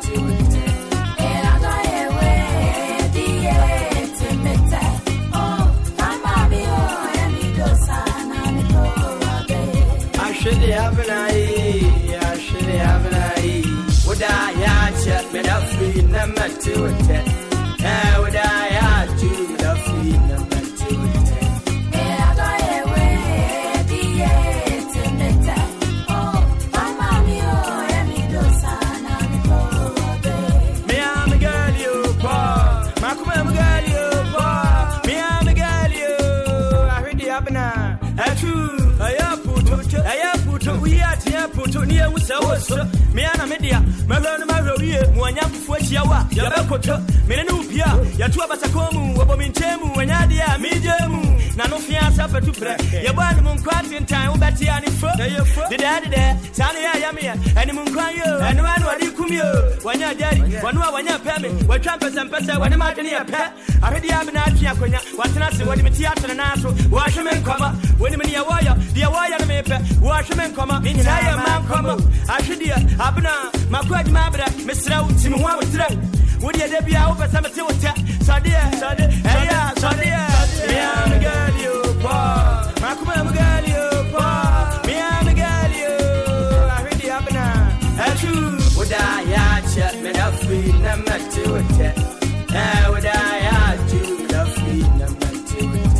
Should have an eye, I should have an eye. Would I have chat with a free number to it? How would I have to with a free number to it? Yeah, I got away, the eight in the time. Oh, my mommy, oh, and me do sana, me I'm a girl, you pa, Macuma, girl, you pa, me I'm a girl, you. I heard the abna, a true, I have put, I have. We are here, put on here with our so. Miana Media, Maran Maroye, Mwanya Fuachiawa, Yabakoto, Menupia, Yatua Batakomu, Wabomintemu, and Yadia, Medium, Nanofia Sapa to pray. Yaban Munquat in time, Batiani Fur, the daddy there, Sania Yamia, and Munquayo, and one Wadikumio, Wanya Daddy, one Wanya Pemi, what Trampers and Pesa, one Martinia Pet, I heard the Abinatia, what's not what the theatre and Naso, Washerman Comma, when the Wire, the Wire Mape, Washerman Comma, Inside Man Comma, I should hear, Abna, Maquad Mabra, Mister Timuwa with Drag. Would you be out for some Sadia, Sadia, Sadia, Sadia, me am a girl, you pa, Macuma girl, you pa, me am a girl, you. I heard the Abna, a true, would I have chat me up free number two it? How would I have to with a free number two it?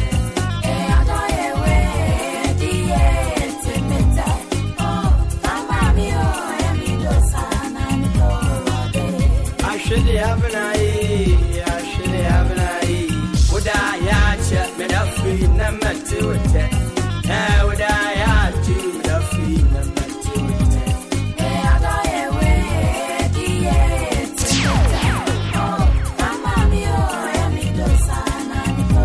I should have an eye, I should have an eye. Would I have chat with a free number to it? How would I have to with a free number to it? Yeah, I got away, the eight. Oh, I'm a mio, I'm a dosana,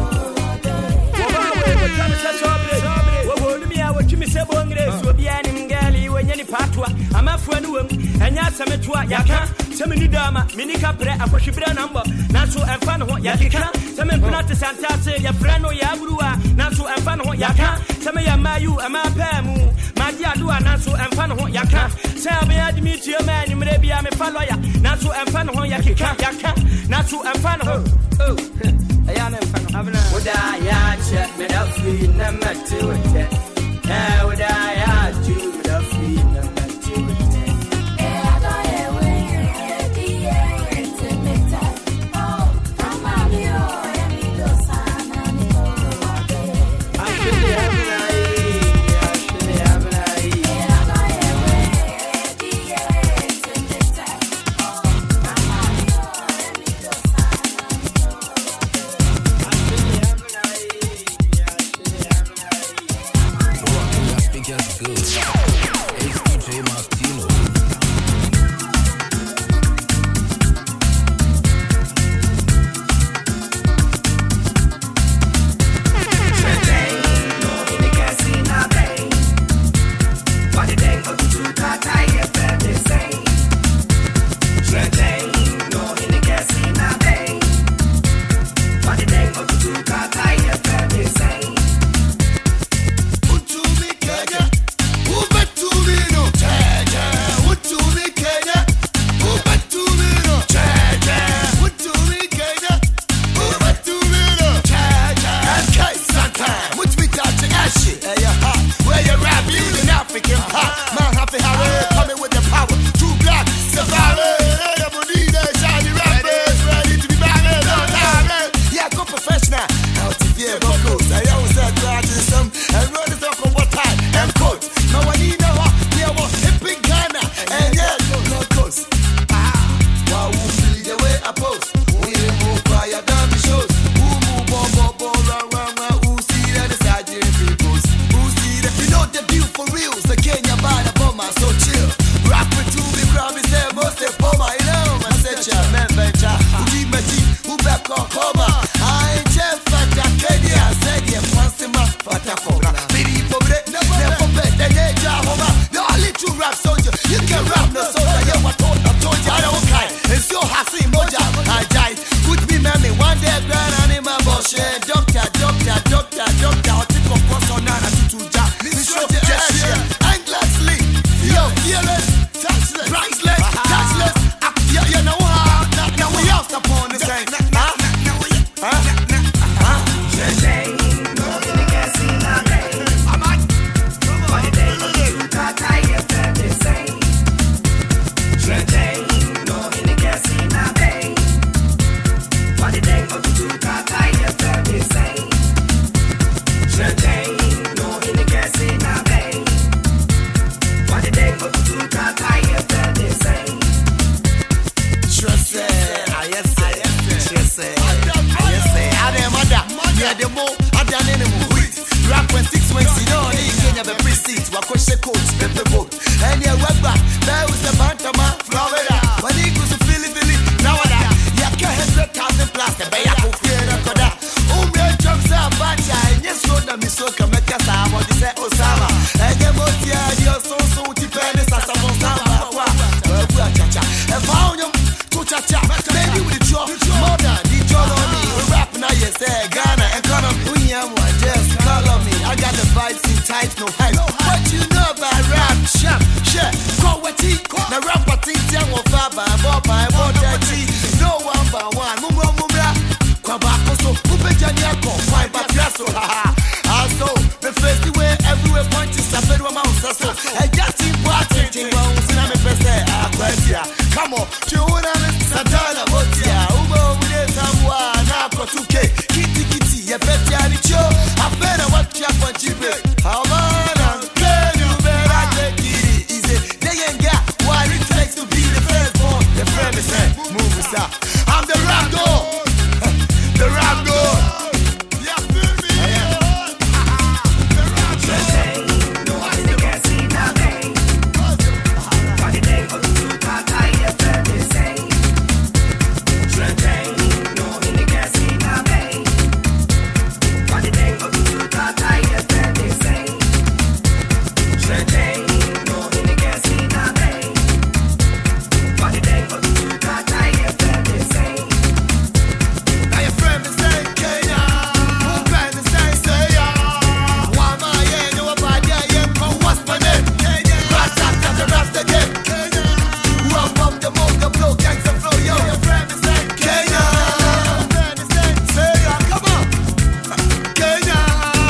I'm a friend of him, and yes, I'm a tour, Yaka. Some new dama, Minica Pre, a Koshibra number, Nasu and Fano, Yakika, some Pranata Santa, your friend or Yabrua, Nasu and Fano, Yaka, some of Yamayu, and my Pamu, Madia Dua, Nasu and Fano, Yaka, say me I meet your man, you may be a follower, Nasu and Fano, Yakika, Yaka, Nasu and Fano. Oh, I am a fan of Havana. Would I have chat with a free number to it? How would I have to with a free number to it? Just good. priceless, touchless. Ah, yeah, yeah, now what? Now, now we out upon the same. Huh? Huh? Huh? Je t'aime, non, il est cassé la veille. What the day of you got I have felt the same. Je t'aime, non, il est cassé la veille. What the day of you got I have felt the same. Je t'aime, non, il est cassé la veille. What the day of you got I have felt the same. Je sais, I say, je sais, I say, I am mother, yeah, the more, I done any more. Rap when six weeks, you know, you can't have a precinct, what question coach, the boat, and yeah, we're back, there was the Bantama, Florida, when he goes to Philly, Philly, now that, yeah, can hundred thousand plus, the bay, I go fear a coda, oh, man, jumps up, but I, yes, so that me so come make us out, what is that, Osama, and the most, yeah, you're so, so, dependent, as a monster, and found you. Cha-cha, baby with the draw, more than the draw on me. We rap now, you say Ghana economy. We am one, just call on me. I got the vibes in tight, no hype. What you know about rap? Shop, share, call what he. Now rap what things young or faba, bob, I want that tea. No one by one, mumra mumra. Kwabako so, upe janyako, why but yaso, haha. Also, the first way everywhere point is a federal mouse, so I just in party, thing wrong, so I'm a best there. Come on, you wanna Satana, what ya? Ubo, we did someone, now for two K. Kitty kitty, you bet ya, it's yo. I better watch ya for cheap. How about I'm playing you better take it easy. They ain't got what it takes to be the first born. The friend is saying, move us up. I'm the rap god. The rap god. Yeah, feel me? The rap god. No, I think I see nothing. What the day of you got I have felt the same. Je t'aime, non, il est cassé la veille. What the day of you got I have felt the same. Je t'aime, non, il est cassé la veille. What the day of you got I have felt the same. Now your friend is saying Kenya, who friend is saying say ya. Why am I here? No about yeah, yeah, come what's my name? Kenya, Ratata the Rasta game. Kenya, who up up the move the blow, gangsta flow, yo. Your friend is saying Kenya, friend is saying say ya, come on. Kenya,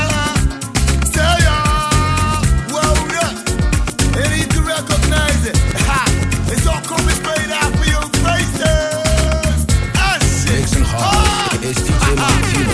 say ya. Whoa, look, they need to recognize it. Ha, it's all coming straight out for your faces. Ah, shit. Mixing hard. It's D J Martino.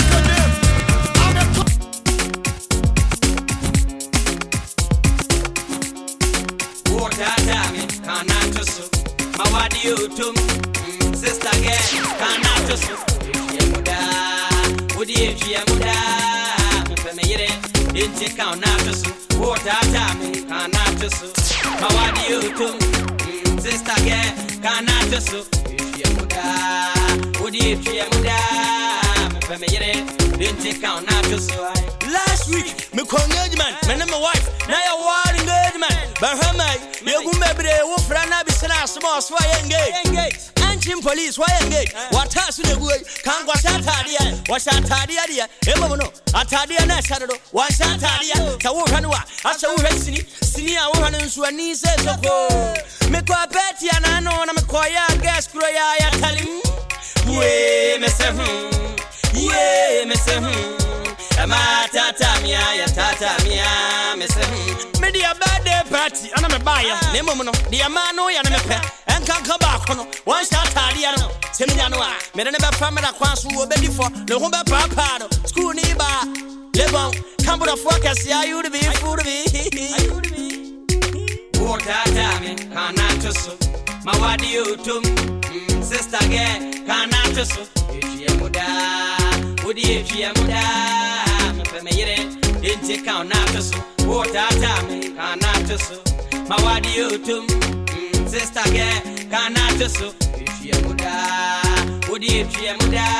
Sister again, can't just Muda, would you Muda? Family, didn't take out Natus, water time, can't just how do you do? Sister again, can't just Muda, would you Muda? Family, didn't take out Natus. Last week, me call man, my name my wife, now you're warring good man, but her mate, you're going to be able to run up a small sway engage. Anchim police, why engage? What has to do? Can't watch Atadia, watch Atadia, Emono, Atadia Nasado, one Satadia, Tawakanua, after Rexini, Sinia, one and Swani says, make a betty and I know I'm a quiet gas, Croya, telling, Way, Mister Ye, Mister Amata Tamia, Tatamia, Mister Media bad day party, and I'm a buyer, Nemono, the Amano, and I'm a pet, and can't come back on one shot. Tadiano, Seminanoa, made never family that once who were ready for the Humba Papa, school neighbor, Lebon, Campbell of workers, yeah, you to be food to be. What I can't just my what do you to sister again, can't just if you muda, would you if you muda, didn't take out Natus, what I can't just my what do you to sister again, can't just if you muda, would you if you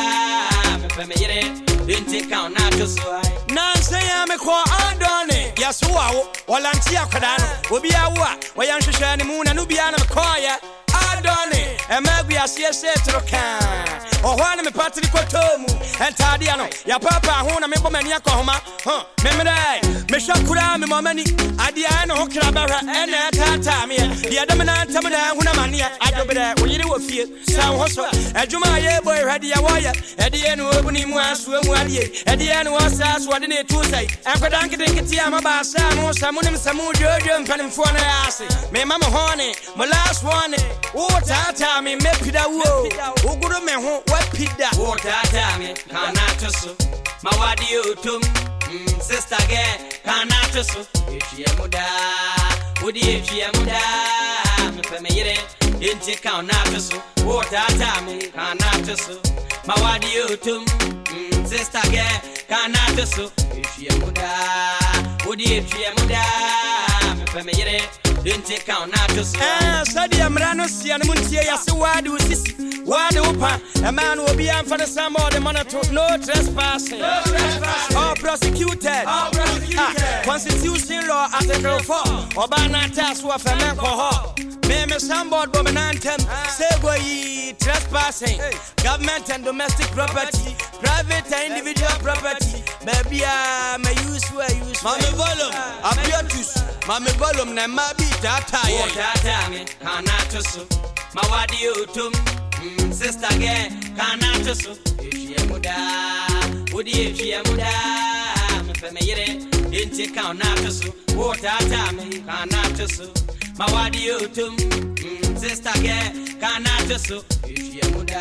muda, didn't take out Natus. Nancy, I'm a call on Donny. Yes, wow, Walantia Cadano, will be a what? Why I'm Shani Moon and Nubiana Koya. I done it. e magwi asie se troka o hwana me patri kotomu entadia no ya papa ho na me bo mani akoma huh me me dai me shakura me mamani adia no hokra bahra ene tata me dia dem na ntam na huna mane adobere oyire wo fie sa ho so adwuma ye boy hwade ya woya ede no obuni mu aso mu adie ede no wasa so de ne tu sai akwadan kedenketi amaba sa no samunim samu jojo mpanimfo na ase me mama hone my last one oh tata me me pida wo oguru me ho wa pida oh tata me kana toso ma wadi otum sister ge kana toso ehie muda odi ehie muda me pe me yire enti kana toso oh tata me kana toso ma wadi otum sister ge kana toso ehie muda odi ehie muda me pe me yire enti kana toso eh sadi amrano sia no muntie yase wadi usisi wadi upa a man will be for the some of the money to no trespassing no trespassing all prosecuted all prosecuted ah, constitution law article four obana task wa femen ko ho me me somebody bomenantem say go yi trespassing government and domestic property private and individual property maybe ah may use where use mame volume abiatus mame volume na ma bi data ye data me kana to so ma wadi utum sister ge kana to so ehie muda odi ehie muda me fe me yire enti kana to so wo data me kana to so ma wadi utum sister ge kana to so ehie muda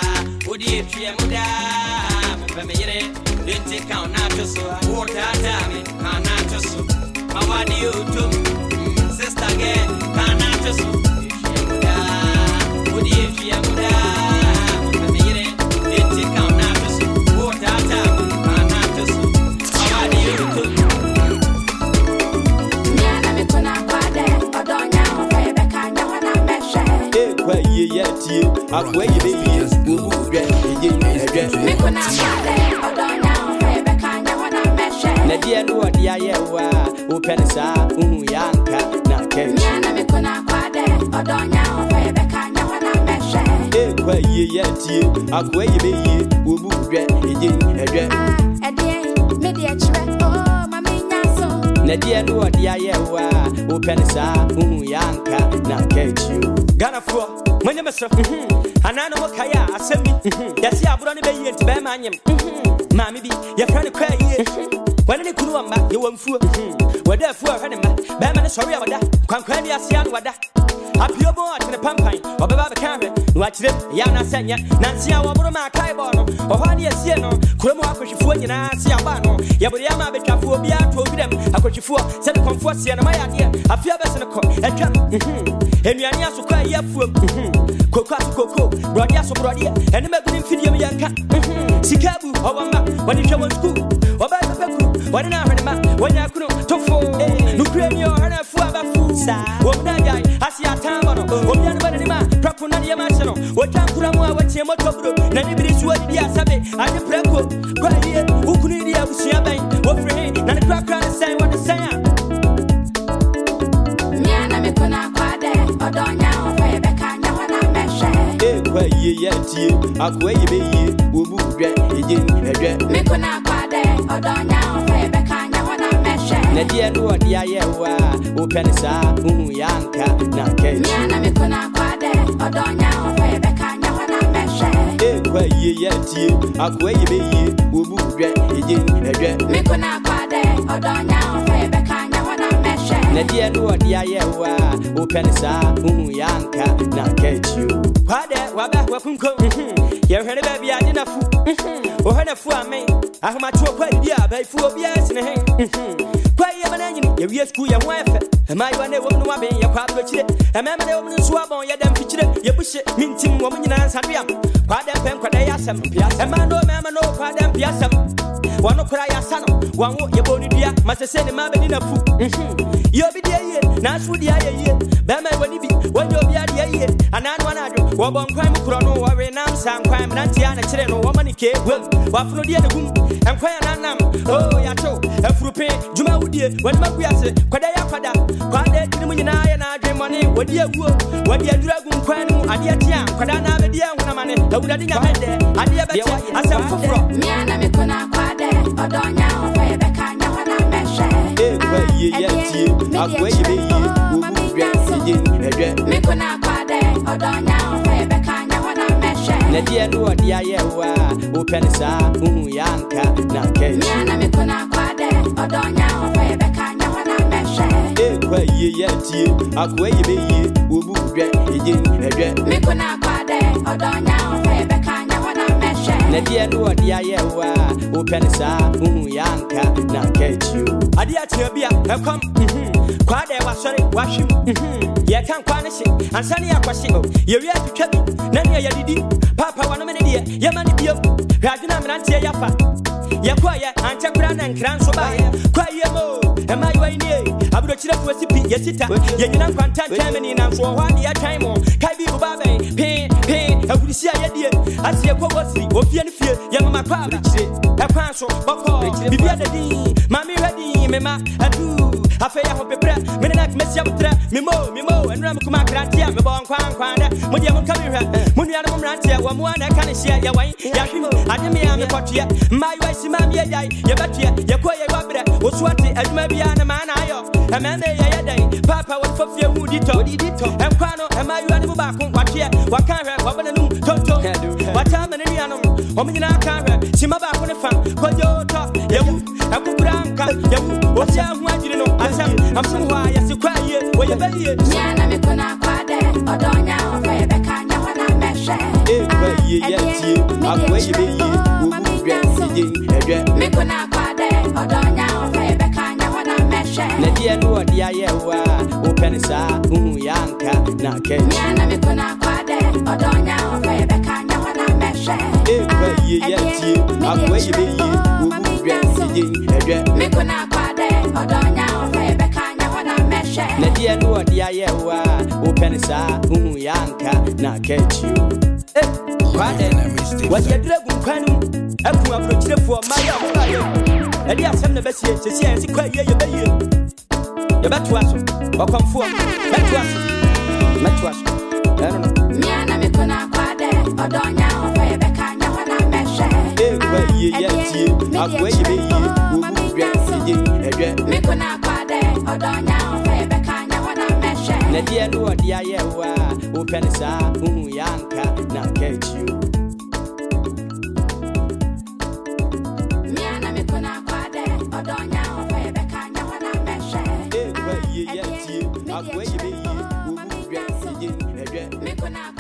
odi ehie muda me fe me yire enti kana to so wo data me kana to so ma wadi utum sister ge kana to so ehie muda odi ehie muda me me yire enti kana to so wo data me kana to so ma wadi utum nyana me kona kwade odonya ofebe kanya wana meshe e kwa ye yetie akwa ye be ye ubu dwe ye ye me kona kwade odonya ofebe kanya wana meshe na die no odi ayewa opensa uhu yanka na ke nyana me kona kwade odonya ofebe kanya wana meshe e kwa ye yetie akwa ye be ye ubu dwe ye ye ah edie me die chire oh mami nyaso na die no odi ayewa opensa uhu yanka na ke chiu Gana fo manya meso anana mo kaya asemi yasi aburo ne be yi enti be manyem mami bi ya frane kwa yi wane ne kunu amba ye wamfuo wada fu ahwe ne ma be ma ne sori abada kwankwan ni asia no wada apio bo atene pampan obeba be kanwe no akire ya na sanya na nsia wo boro ma kai bo no ohwa ne asie no kuromo akohwifuo nyina asia ba no ye bori ama betwafo obi ato obi dem akohwifuo se de konfo asia na ma ya de afia be se ne ko atwam enuani asokwa ye afuo koko asokoko brodi aso brodi ene maguni mfidie me yanka sikabu owamba wani hwe school oba beku wani na hwe ma wanya kuno tofo nukremi o hana fu abafu sa wona gai asia tamba no obi anu bane ma prapo na ye ma che no wotwankura mu a watie motobro na ni biri suwa di asabe ade preko kwa ye ukunu di abusia ban wofre na ne krakra ne sai wona sai a miana me kona kwade odonya ofebe kanya wana meshe e kwa ye yetie akwa ye be ye obu dwe eje edwe me kona kwade odonya ofebe kanya wana meshe na die no odi ayewa opensa uhu yanka na ke miana me kona kwade odonya ofebe kanya wana meshe e kwa ye yetie akwa ye be ye obu dwe eje edwe me kona kwade odonya ofebe kanya wana meshe na die no odi ayewa opensa uhu yanka na ke chiu kwade waba wakunko ye hwere ba bia de na fu o hwere fu ame ahoma tuo kwa di aba fu obi asene he kwa ye mana nyini ye wie school ye ho efe e mai wa ne wo no wa ben ye kwa abro chire e mema ne wo no so abon ye dem fichire ye buhye mintim wo nyina nsadeam kwa dem pen kwa da ya asem e ma no mema no kwa dem pia asem wano kura ya sano wanwo ye boni dia masese ne ma be ni na fu ye obi dia ye na asu dia ye ye be ma wani bi wanyo obi dia ye ananu anadwo Wabon crime chrono, where nam sam crime, Nantiana Chileno, woman cake, well, Wafro dear the room, and Quayan Nam, oh, Yato, a frupe, Juma Woody, when Maguias, Quadaya Pada, Quade, Timunina, and I dream money, what dear wood, what dear dragon crime, Adia Tian, Quadana, Media, Woman, the Woodading head there, Adia Betty, I said for Miana Mikuna Quade, Odonia, Rebecca, Yawana Meshe. Mikuna Quade, Odonia, Rebecca, Yawana Meshe. Nadia no dia yewa, Upenisa, Umuyanka, Nake. Miana Mikuna Quade, Odonia, Rebecca, Yawana Meshe. Equa yeti, Aquay be, Ubu, Mikuna Quade, Odonia, Rebecca, Yawana Meshe. Nadia no dia yewa, Upenisa, Umuyanka, Nake. Adia Tibia, have come. Quade was sorry, wash him. Ya can't punish it, and Sunny Aquasino. You react to Kevin, Nania Yadi, Papa, one minute, Yamani Bio, Radina Nantia Yapa. Yaquaya, and Chapran and Cransoba, Quayamo, and my way near. I would have to recipe, Yesita, Yagan Quantan Germany, and for one year time on Kabi Babe, Pay, Pay, I would see a idea. I see a Cobosi, Opian Fear, Yamama Quabri, a Panso, Boko, Bibiadi, Mammy Ready, Mema, a two. I feel I hope a prayer, Menak Messiah, Mimo, Mimo, and Ramkuma Grantia, Mabon Kwan Kwanda, Mudiam Kamira, Muniam Rantia, one one I can share your way, Yahimo, Adamia, the Potia, my wife, Mamia, Yabatia, Yakoya Wabra, Oswati, and maybe an man I a man day, Papa was for fear Woodito, and Quano, and my animal back on Watia, Wakara, Wabanum, Toto, what time and Riano, Omina Kara, Simaba on the fan, Koyota, Yamu, Akuranka, Yamu, what's young, what you know. I'm from why I see quiet where you're very. Yana Mikuna Quade, Odonia, Rebecca, Yawana Meshe. Mikuna Quade, Odonia, Rebecca, Yawana Meshe. Nadia no dia yewa, Upenisa, Umuyanka, Nake. Yana Mikuna Quade, Odonia, Rebecca, Yawana Meshe. Mikuna Quade, Odonia, Rebecca, Yawana Meshe. Nadia no dia yewa, Upenisa, Umuyanka, Nake. What your dragon can I approach you for my own. And yes, I'm the best yet to see as you quite your baby. The back to us, or come forward, back to us, back to us. I don't know. Miana Mikuna Quade, Odonia, Rebecca, Yawana Meshe. Mikuna Quade, Odonia, Rebecca, Yawana Meshe. Nadia no dia yewa, Upenisa, Umuyanka, Nake. Miana Mikuna Quade, Odonia, Rebecca, Yawana Meshe. Mikuna